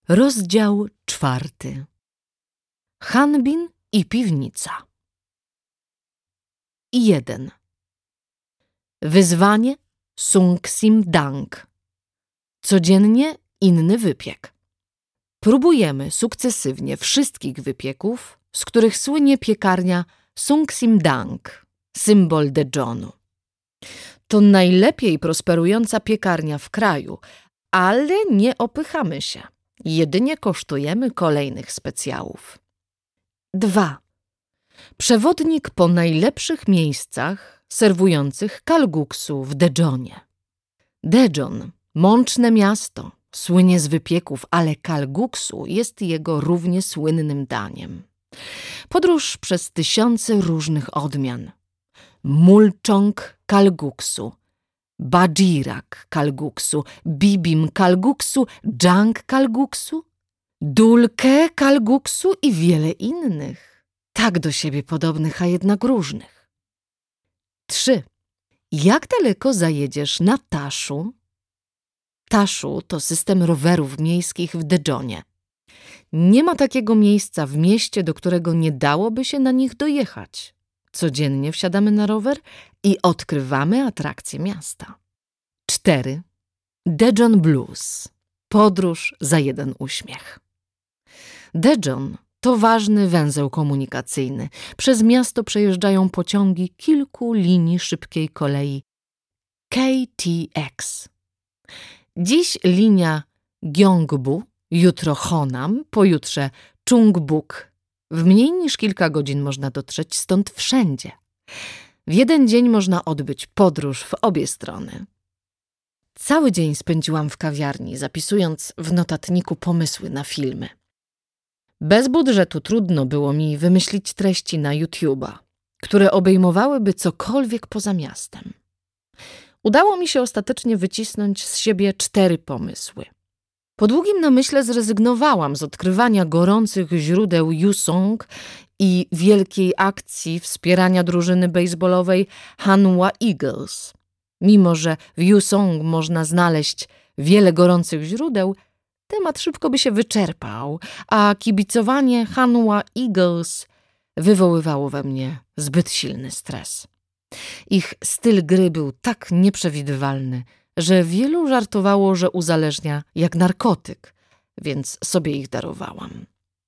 Rozdział czwarty. Hanbin i piwnica. i jeden. Wyzwanie Sung Sim Dang. Codziennie inny wypiek. Próbujemy sukcesywnie wszystkich wypieków, z których słynie piekarnia Sung Sim Dang, symbol Dejonu. To najlepiej prosperująca piekarnia w kraju, ale nie opychamy się. Jedynie kosztujemy kolejnych specjałów. dwa. Przewodnik po najlepszych miejscach serwujących kalguksu w Dejonie. Dejon, mączne miasto, słynie z wypieków, ale kalguksu jest jego równie słynnym daniem. Podróż przez tysiące różnych odmian. Mulchong kalguksu, bajirak kalguksu, bibim kalguksu, jang kalguksu, dulke kalguksu i wiele innych. Tak do siebie podobnych, a jednak różnych. trzy. Jak daleko zajedziesz na Taszu? Taszu to system rowerów miejskich w Dejonie. Nie ma takiego miejsca w mieście, do którego nie dałoby się na nich dojechać. Codziennie wsiadamy na rower i odkrywamy atrakcje miasta. cztery. Dejon Blues. Podróż za jeden uśmiech. Dejon to ważny węzeł komunikacyjny. Przez miasto przejeżdżają pociągi kilku linii szybkiej kolei K T X. Dziś linia Gyeongbu, jutro Honam, pojutrze Chungbuk. W mniej niż kilka godzin można dotrzeć stąd wszędzie. W jeden dzień można odbyć podróż w obie strony. Cały dzień spędziłam w kawiarni, zapisując w notatniku pomysły na filmy. Bez budżetu trudno było mi wymyślić treści na YouTube'a, które obejmowałyby cokolwiek poza miastem. Udało mi się ostatecznie wycisnąć z siebie cztery pomysły. Po długim namyśle zrezygnowałam z odkrywania gorących źródeł Yusong i wielkiej akcji wspierania drużyny bejsbolowej Hanwha Eagles. Mimo że w Yusong można znaleźć wiele gorących źródeł, temat szybko by się wyczerpał, a kibicowanie Hanwha Eagles wywoływało we mnie zbyt silny stres. Ich styl gry był tak nieprzewidywalny, że wielu żartowało, że uzależnia jak narkotyk, więc sobie ich darowałam.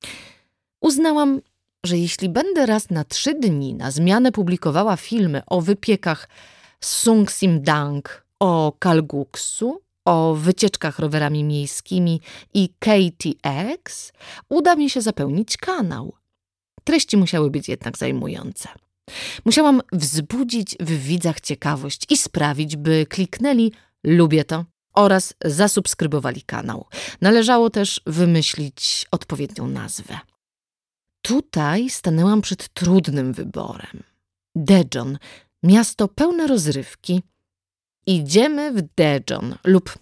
Uznałam, że jeśli będę raz na trzy dni na zmianę publikowała filmy o wypiekach Sung Sim Dang, o kalguksu, o wycieczkach rowerami miejskimi i K T X, uda mi się zapełnić kanał. Treści musiały być jednak zajmujące. Musiałam wzbudzić w widzach ciekawość i sprawić, by kliknęli "lubię to" oraz zasubskrybowali kanał. Należało też wymyślić odpowiednią nazwę. Tutaj stanęłam przed trudnym wyborem. Dejon, miasto pełne rozrywki. Idziemy w Dejon lub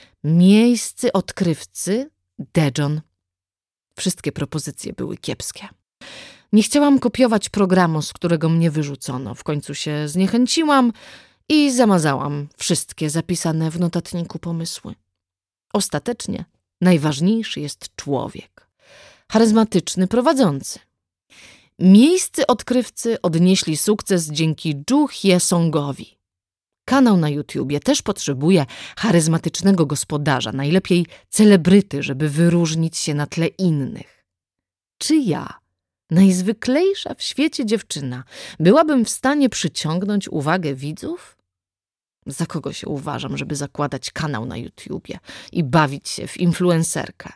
miejscy odkrywcy Dejon. Wszystkie propozycje były kiepskie. Nie chciałam kopiować programu, z którego mnie wyrzucono. W końcu się zniechęciłam i zamazałam wszystkie zapisane w notatniku pomysły. Ostatecznie najważniejszy jest człowiek. Charyzmatyczny prowadzący. Miejscy odkrywcy odnieśli sukces dzięki Ju Hye-songowi. Kanał na YouTubie też potrzebuje charyzmatycznego gospodarza, najlepiej celebryty, żeby wyróżnić się na tle innych. Czy ja, najzwyklejsza w świecie dziewczyna, byłabym w stanie przyciągnąć uwagę widzów? Za kogo się uważam, żeby zakładać kanał na YouTubie i bawić się w influencerkę?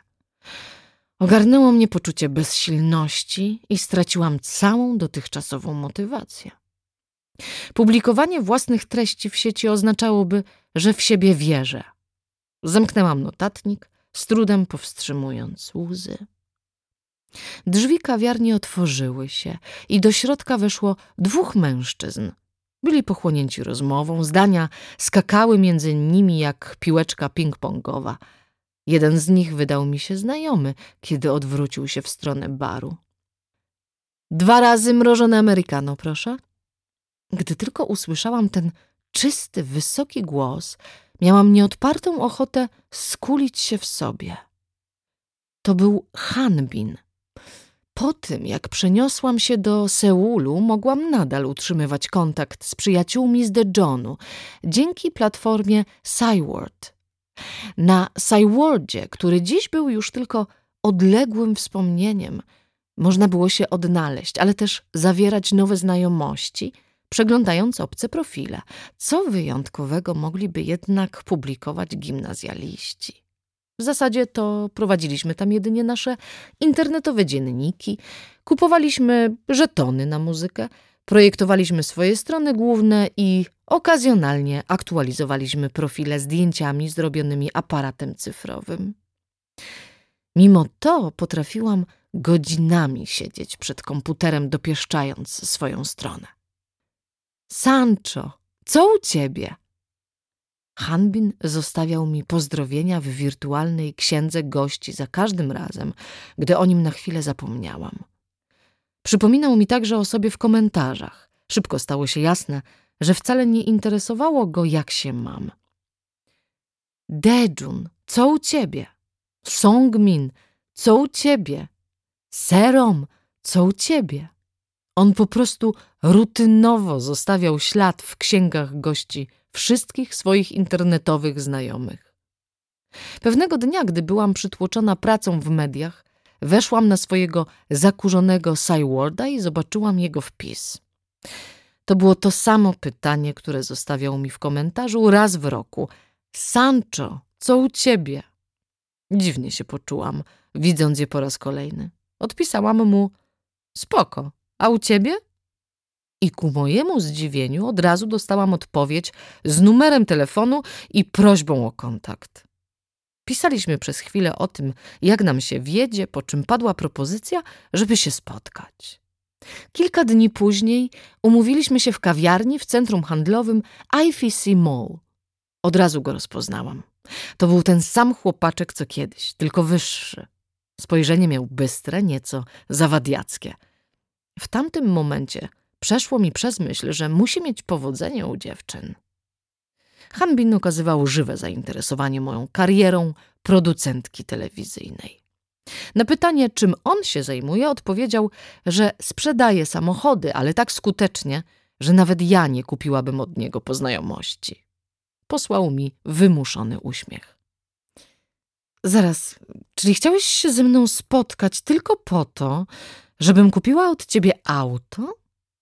Ogarnęło mnie poczucie bezsilności i straciłam całą dotychczasową motywację. Publikowanie własnych treści w sieci oznaczałoby, że w siebie wierzę. Zamknęłam notatnik, z trudem powstrzymując łzy. Drzwi kawiarni otworzyły się i do środka weszło dwóch mężczyzn. Byli pochłonięci rozmową, zdania skakały między nimi jak piłeczka ping-pongowa. Jeden z nich wydał mi się znajomy, kiedy odwrócił się w stronę baru. Dwa razy mrożone americano, proszę. Gdy tylko usłyszałam ten czysty, wysoki głos, miałam nieodpartą ochotę skulić się w sobie. To był Hanbin. Po tym, jak przeniosłam się do Seulu, mogłam nadal utrzymywać kontakt z przyjaciółmi z Dejonu dzięki platformie Cyword. Na Cywordzie, który dziś był już tylko odległym wspomnieniem, można było się odnaleźć, ale też zawierać nowe znajomości, przeglądając obce profile. Co wyjątkowego mogliby jednak publikować gimnazjaliści? W zasadzie to prowadziliśmy tam jedynie nasze internetowe dzienniki, kupowaliśmy żetony na muzykę, projektowaliśmy swoje strony główne i okazjonalnie aktualizowaliśmy profile zdjęciami zrobionymi aparatem cyfrowym. Mimo to potrafiłam godzinami siedzieć przed komputerem, dopieszczając swoją stronę. Sancho, co u ciebie? Hanbin zostawiał mi pozdrowienia w wirtualnej księdze gości za każdym razem, gdy o nim na chwilę zapomniałam. Przypominał mi także o sobie w komentarzach. Szybko stało się jasne, że wcale nie interesowało go, jak się mam. Dejun, co u ciebie? Songmin, co u ciebie? Serom, co u ciebie? On po prostu rutynowo zostawiał ślad w księgach gości wszystkich swoich internetowych znajomych. Pewnego dnia, gdy byłam przytłoczona pracą w mediach, weszłam na swojego zakurzonego Cyworda i zobaczyłam jego wpis. To było to samo pytanie, które zostawiał mi w komentarzu raz w roku. Sancho, co u ciebie? Dziwnie się poczułam, widząc je po raz kolejny. Odpisałam mu, spoko, a u ciebie? I ku mojemu zdziwieniu od razu dostałam odpowiedź z numerem telefonu i prośbą o kontakt. Pisaliśmy przez chwilę o tym, jak nam się wiedzie, po czym padła propozycja, żeby się spotkać. Kilka dni później umówiliśmy się w kawiarni w centrum handlowym I F C Mall. Od razu go rozpoznałam. To był ten sam chłopaczek, co kiedyś, tylko wyższy. Spojrzenie miał bystre, nieco zawadiackie. W tamtym momencie przeszło mi przez myśl, że musi mieć powodzenie u dziewczyn. Hanbin okazywał żywe zainteresowanie moją karierą producentki telewizyjnej. Na pytanie, czym on się zajmuje, odpowiedział, że sprzedaje samochody, ale tak skutecznie, że nawet ja nie kupiłabym od niego po znajomości. Posłał mi wymuszony uśmiech. Zaraz, czyli chciałeś się ze mną spotkać tylko po to, żebym kupiła od ciebie auto?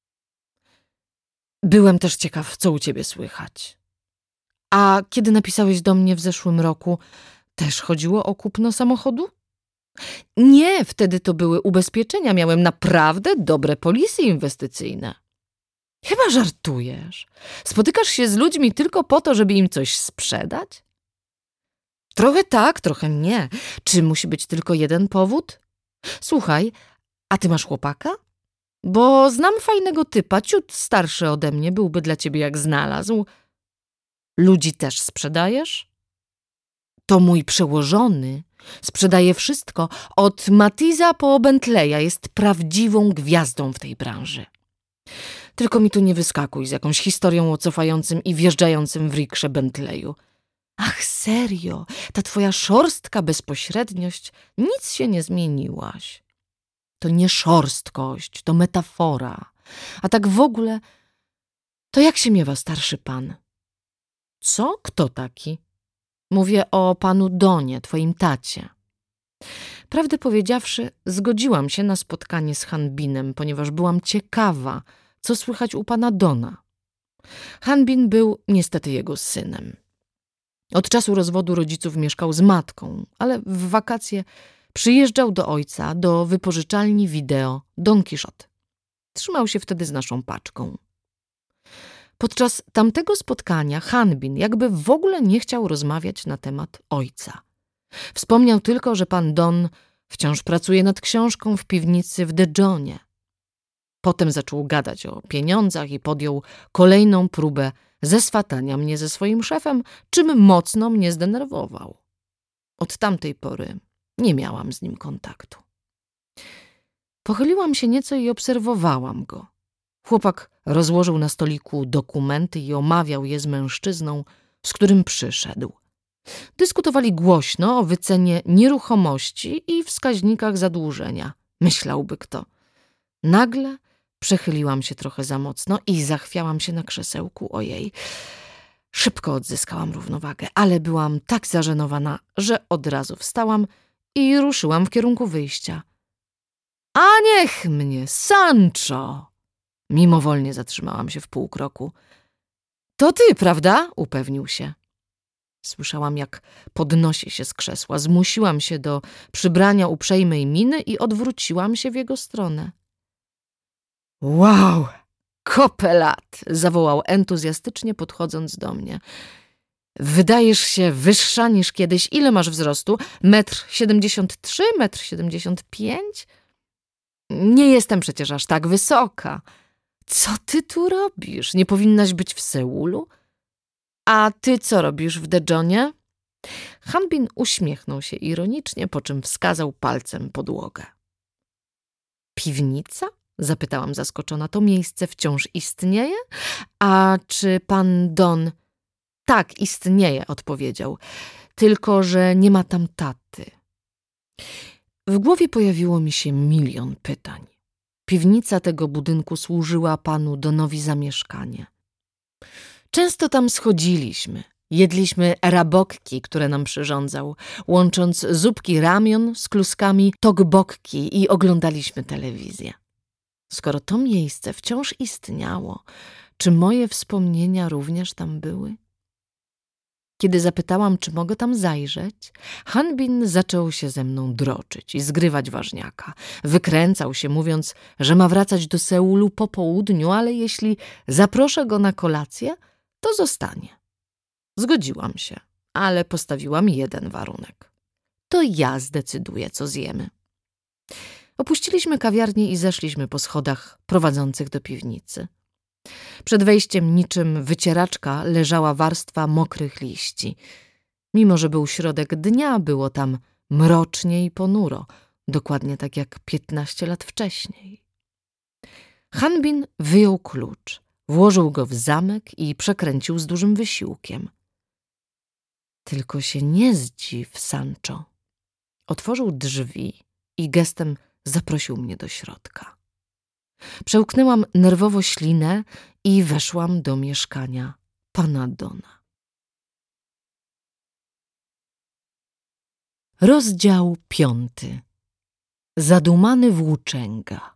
Byłem też ciekaw, co u ciebie słychać. A kiedy napisałeś do mnie w zeszłym roku, też chodziło o kupno samochodu? Nie, wtedy to były ubezpieczenia. Miałem naprawdę dobre polisy inwestycyjne. Chyba żartujesz. Spotykasz się z ludźmi tylko po to, żeby im coś sprzedać? Trochę tak, trochę nie. Czy musi być tylko jeden powód? Słuchaj, a ty masz chłopaka? Bo znam fajnego typa, ciut starszy ode mnie, byłby dla ciebie jak znalazł. Ludzi też sprzedajesz? To mój przełożony. Sprzedaje wszystko, od Matiza po Bentleya. Jest prawdziwą gwiazdą w tej branży. Tylko mi tu nie wyskakuj z jakąś historią o cofającym i wjeżdżającym w rikrze Bentleyu. Ach, serio, ta twoja szorstka bezpośredniość, nic się nie zmieniłaś. To nie szorstkość, to metafora. A tak w ogóle, to jak się miewa starszy pan? Co? Kto taki? Mówię o panu Donie, twoim tacie. Prawdę powiedziawszy, zgodziłam się na spotkanie z Hanbinem, ponieważ byłam ciekawa, co słychać u pana Dona. Hanbin był niestety jego synem. Od czasu rozwodu rodziców mieszkał z matką, ale w wakacje przyjeżdżał do ojca do wypożyczalni wideo Don Quixote. Trzymał się wtedy z naszą paczką. Podczas tamtego spotkania Hanbin jakby w ogóle nie chciał rozmawiać na temat ojca. Wspomniał tylko, że pan Don wciąż pracuje nad książką w piwnicy w Dejonie. Potem zaczął gadać o pieniądzach i podjął kolejną próbę zeswatania mnie ze swoim szefem, czym mocno mnie zdenerwował. Od tamtej pory nie miałam z nim kontaktu. Pochyliłam się nieco i obserwowałam go. Chłopak rozłożył na stoliku dokumenty i omawiał je z mężczyzną, z którym przyszedł. Dyskutowali głośno o wycenie nieruchomości i wskaźnikach zadłużenia. myślałby kto. Nagle przechyliłam się trochę za mocno i zachwiałam się na krzesełku. Ojej, szybko odzyskałam równowagę, ale byłam tak zażenowana, że od razu wstałam i ruszyłam w kierunku wyjścia. A niech mnie, Sancho! Mimowolnie zatrzymałam się w pół kroku. To ty, prawda? Upewnił się. Słyszałam, jak podnosi się z krzesła. Zmusiłam się do przybrania uprzejmej miny i odwróciłam się w jego stronę. Wow, kopelat! Zawołał entuzjastycznie, podchodząc do mnie. Wydajesz się wyższa niż kiedyś. Ile masz wzrostu? Metr siedemdziesiąt trzy? Metr siedemdziesiąt pięć? Nie jestem przecież aż tak wysoka. Co ty tu robisz? Nie powinnaś być w Seulu? A ty co robisz w Daejeonie? Hanbin uśmiechnął się ironicznie, po czym wskazał palcem podłogę. Piwnica? Zapytałam zaskoczona. To miejsce wciąż istnieje? A czy pan Don... Tak, istnieje, odpowiedział. Tylko że nie ma tam taty. W głowie pojawiło mi się milion pytań. Piwnica tego budynku służyła panu Donowi za mieszkanie. Często tam schodziliśmy. Jedliśmy rabokki, które nam przyrządzał, łącząc zupki ramion z kluskami tokbokki i oglądaliśmy telewizję. Skoro to miejsce wciąż istniało, czy moje wspomnienia również tam były? Kiedy zapytałam, czy mogę tam zajrzeć, Hanbin zaczął się ze mną droczyć i zgrywać ważniaka. Wykręcał się, mówiąc, że ma wracać do Seulu po południu, ale jeśli zaproszę go na kolację, to zostanie. Zgodziłam się, ale postawiłam jeden warunek. To ja zdecyduję, co zjemy. Opuściliśmy kawiarnię i zeszliśmy po schodach prowadzących do piwnicy. Przed wejściem niczym wycieraczka leżała warstwa mokrych liści. Mimo że był środek dnia, było tam mrocznie i ponuro, dokładnie tak jak piętnaście lat wcześniej. Hanbin wyjął klucz, włożył go w zamek i przekręcił z dużym wysiłkiem. Tylko się nie zdziw, Sancho. Otworzył drzwi i gestem zaprosił mnie do środka. Przełknęłam nerwowo ślinę i weszłam do mieszkania pana Dona. Rozdział piąty. Zadumany włóczęga.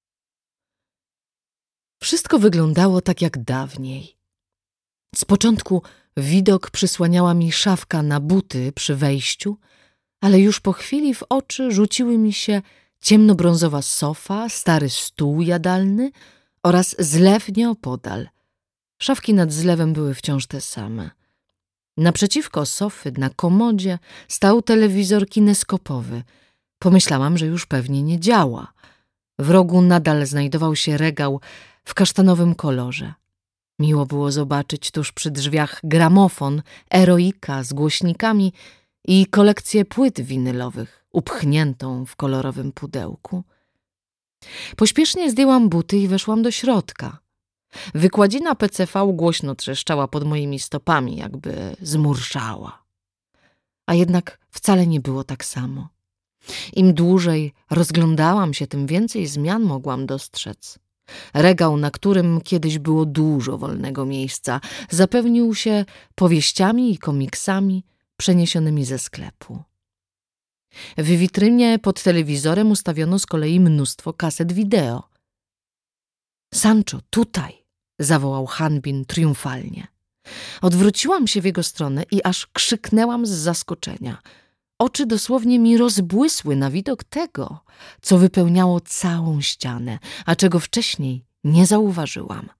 Wszystko wyglądało tak jak dawniej. Z początku widok przysłaniała mi szafka na buty przy wejściu, ale już po chwili w oczy rzuciły mi się ciemnobrązowa sofa, stary stół jadalny oraz zlew nieopodal. Szafki nad zlewem były wciąż te same. Naprzeciwko sofy na komodzie stał telewizor kineskopowy. Pomyślałam, że już pewnie nie działa. W rogu nadal znajdował się regał w kasztanowym kolorze. Miło było zobaczyć tuż przy drzwiach gramofon, eroika z głośnikami i kolekcję płyt winylowych upchniętą w kolorowym pudełku. Pośpiesznie zdjęłam buty i weszłam do środka. Wykładzina P C V głośno trzeszczała pod moimi stopami, jakby zmurszała. A jednak wcale nie było tak samo. Im dłużej rozglądałam się, tym więcej zmian mogłam dostrzec. Regał, na którym kiedyś było dużo wolnego miejsca, zapełnił się powieściami i komiksami przeniesionymi ze sklepu. W witrynie pod telewizorem ustawiono z kolei mnóstwo kaset wideo. Sancho, tutaj! Zawołał Hanbin triumfalnie. Odwróciłam się w jego stronę i aż krzyknęłam z zaskoczenia. Oczy dosłownie mi rozbłysły na widok tego, co wypełniało całą ścianę, a czego wcześniej nie zauważyłam.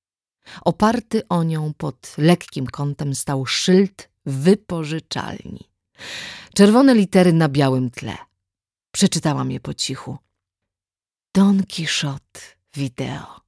Oparty o nią pod lekkim kątem stał szyld wypożyczalni. Czerwone litery na białym tle. Przeczytałam je po cichu. Don Quixote Wideo.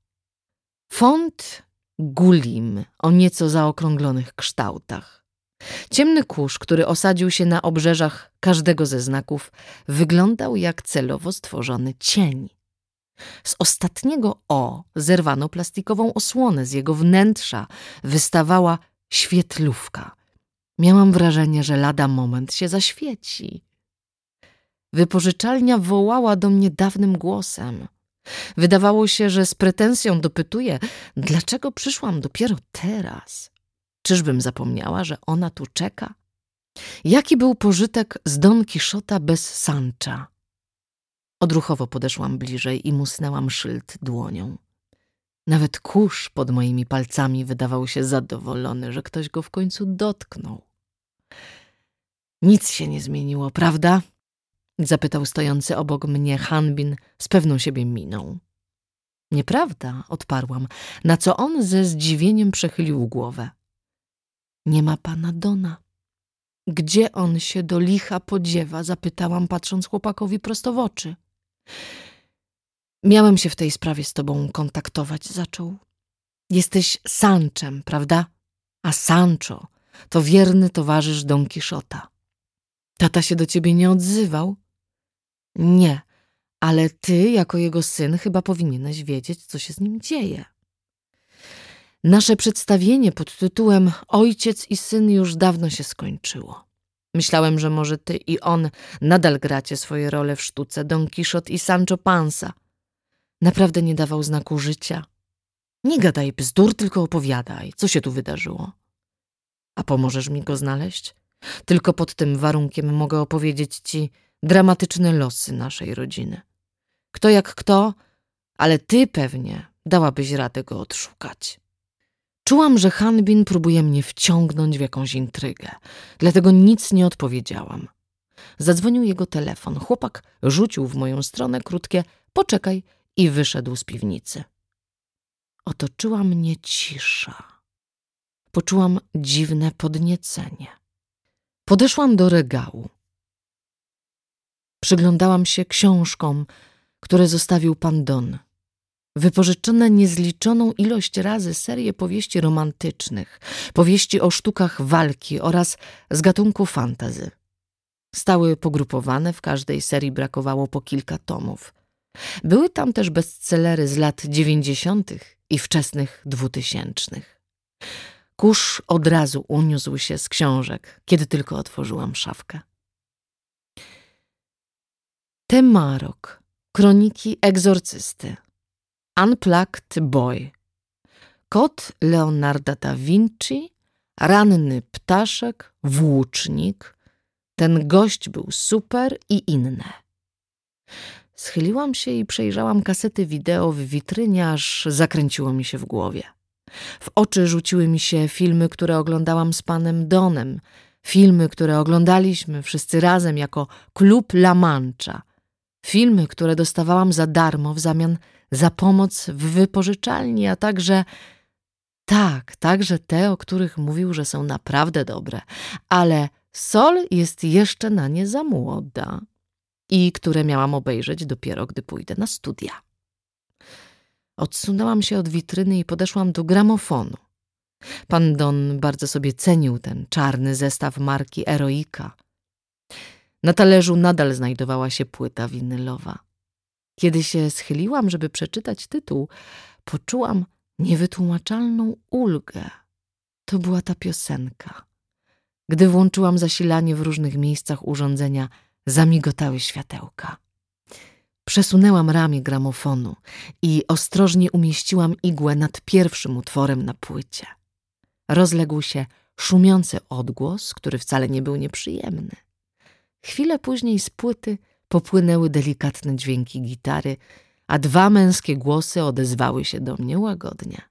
Font gulim o nieco zaokrąglonych kształtach. Ciemny kurz, który osadził się na obrzeżach każdego ze znaków, wyglądał jak celowo stworzony cień. Z ostatniego O zerwano plastikową osłonę, z jego wnętrza wystawała świetlówka. Miałam wrażenie, że lada moment się zaświeci. Wypożyczalnia wołała do mnie dawnym głosem. Wydawało się, że z pretensją dopytuje, dlaczego przyszłam dopiero teraz. Czyżbym zapomniała, że ona tu czeka? Jaki był pożytek z Don Kiszota bez Sancha? Odruchowo podeszłam bliżej i musnęłam szyld dłonią. Nawet kurz pod moimi palcami wydawał się zadowolony, że ktoś go w końcu dotknął. Nic się nie zmieniło, prawda? Zapytał stojący obok mnie Hanbin z pewną siebie miną. Nieprawda, odparłam, na co on ze zdziwieniem przechylił głowę. Nie ma pana Dona. Gdzie on się do licha podziewa? Zapytałam, patrząc chłopakowi prosto w oczy. Miałem się w tej sprawie z tobą kontaktować, zaczął. Jesteś Sanchem, prawda? A Sancho to wierny towarzysz Don Kiszota. Tata się do ciebie nie odzywał? Nie, ale ty, jako jego syn, chyba powinieneś wiedzieć, co się z nim dzieje. Nasze przedstawienie pod tytułem Ojciec i syn już dawno się skończyło. Myślałem, że może ty i on nadal gracie swoje role w sztuce Don Kiszot i Sancho Panza. Naprawdę nie dawał znaku życia. Nie gadaj bzdur, tylko opowiadaj, co się tu wydarzyło. A pomożesz mi go znaleźć? Tylko pod tym warunkiem mogę opowiedzieć ci dramatyczne losy naszej rodziny. Kto jak kto, ale ty pewnie dałabyś radę go odszukać. Czułam, że Hanbin próbuje mnie wciągnąć w jakąś intrygę, dlatego nic nie odpowiedziałam. Zadzwonił jego telefon. Chłopak rzucił w moją stronę krótkie poczekaj i wyszedł z piwnicy. Otoczyła mnie cisza. Poczułam dziwne podniecenie. Podeszłam do regału. Przyglądałam się książkom, które zostawił pan Don. Wypożyczone niezliczoną ilość razy serie powieści romantycznych, powieści o sztukach walki oraz z gatunku fantasy. Stały pogrupowane, w każdej serii brakowało po kilka tomów. Były tam też bestsellery z lat dziewięćdziesiątych i wczesnych dwutysięcznych. Kurz od razu uniósł się z książek, kiedy tylko otworzyłam szafkę. Temarok, Kroniki egzorcysty, Unplugged Boy, Kot Leonarda da Vinci, Ranny ptaszek, Włócznik, Ten gość był super i inne. Schyliłam się i przejrzałam kasety wideo w witrynie, aż zakręciło mi się w głowie. W oczy rzuciły mi się filmy, które oglądałam z panem Donem, filmy, które oglądaliśmy wszyscy razem jako klub La Mancha, filmy, które dostawałam za darmo w zamian za pomoc w wypożyczalni, a także, tak, także te, o których mówił, że są naprawdę dobre, ale Sol jest jeszcze na nie za młoda i które miałam obejrzeć dopiero, gdy pójdę na studia. Odsunęłam się od witryny i podeszłam do gramofonu. Pan Don bardzo sobie cenił ten czarny zestaw marki Eroika. Na talerzu nadal znajdowała się płyta winylowa. Kiedy się schyliłam, żeby przeczytać tytuł, poczułam niewytłumaczalną ulgę. To była ta piosenka. Gdy włączyłam zasilanie w różnych miejscach urządzenia, zamigotały światełka. Przesunęłam ramię gramofonu i ostrożnie umieściłam igłę nad pierwszym utworem na płycie. Rozległ się szumiący odgłos, który wcale nie był nieprzyjemny. Chwilę później z płyty popłynęły delikatne dźwięki gitary, a dwa męskie głosy odezwały się do mnie łagodnie.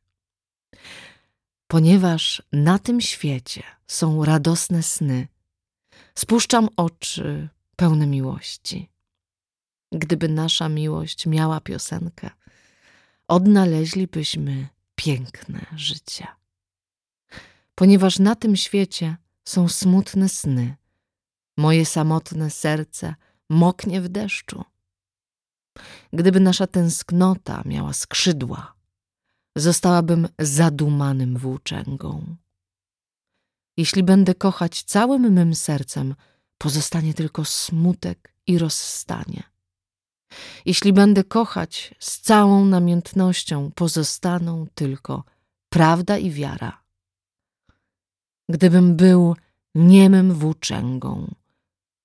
Ponieważ na tym świecie są radosne sny, spuszczam oczy pełne miłości. Gdyby nasza miłość miała piosenkę, odnaleźlibyśmy piękne życie. Ponieważ na tym świecie są smutne sny, moje samotne serce moknie w deszczu. Gdyby nasza tęsknota miała skrzydła, zostałabym zadumanym włóczęgą. Jeśli będę kochać całym mym sercem, pozostanie tylko smutek i rozstanie. Jeśli będę kochać z całą namiętnością, pozostaną tylko prawda i wiara. Gdybym był niemym włóczęgą,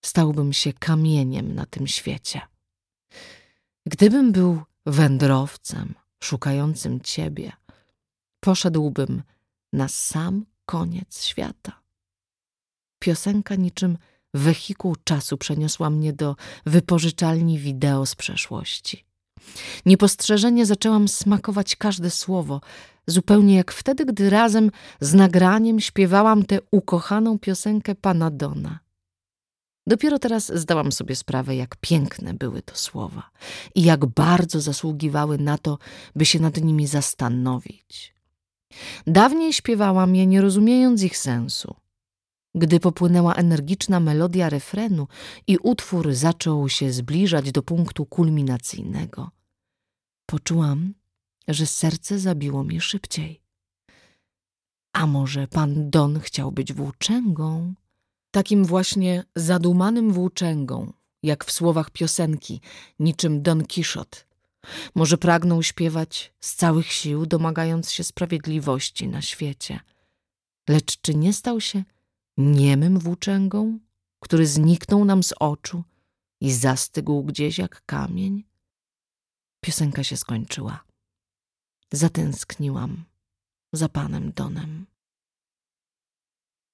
stałbym się kamieniem na tym świecie. Gdybym był wędrowcem szukającym Ciebie, poszedłbym na sam koniec świata. Piosenka niczym wehikuł czasu przeniosła mnie do wypożyczalni wideo z przeszłości. Niepostrzeżenie zaczęłam smakować każde słowo, zupełnie jak wtedy, gdy razem z nagraniem śpiewałam tę ukochaną piosenkę pana Dona. Dopiero teraz zdałam sobie sprawę, jak piękne były to słowa i jak bardzo zasługiwały na to, by się nad nimi zastanowić. Dawniej śpiewałam je, nie rozumiejąc ich sensu. Gdy popłynęła energiczna melodia refrenu i utwór zaczął się zbliżać do punktu kulminacyjnego, poczułam, że serce zabiło mi szybciej. A może pan Don chciał być włóczęgą? Takim właśnie zadumanym włóczęgą, jak w słowach piosenki, niczym Don Kiszot. Może pragnął śpiewać z całych sił, domagając się sprawiedliwości na świecie. Lecz czy nie stał się niemym włóczęgą, który zniknął nam z oczu i zastygł gdzieś jak kamień? Piosenka się skończyła. Zatęskniłam za panem Donem.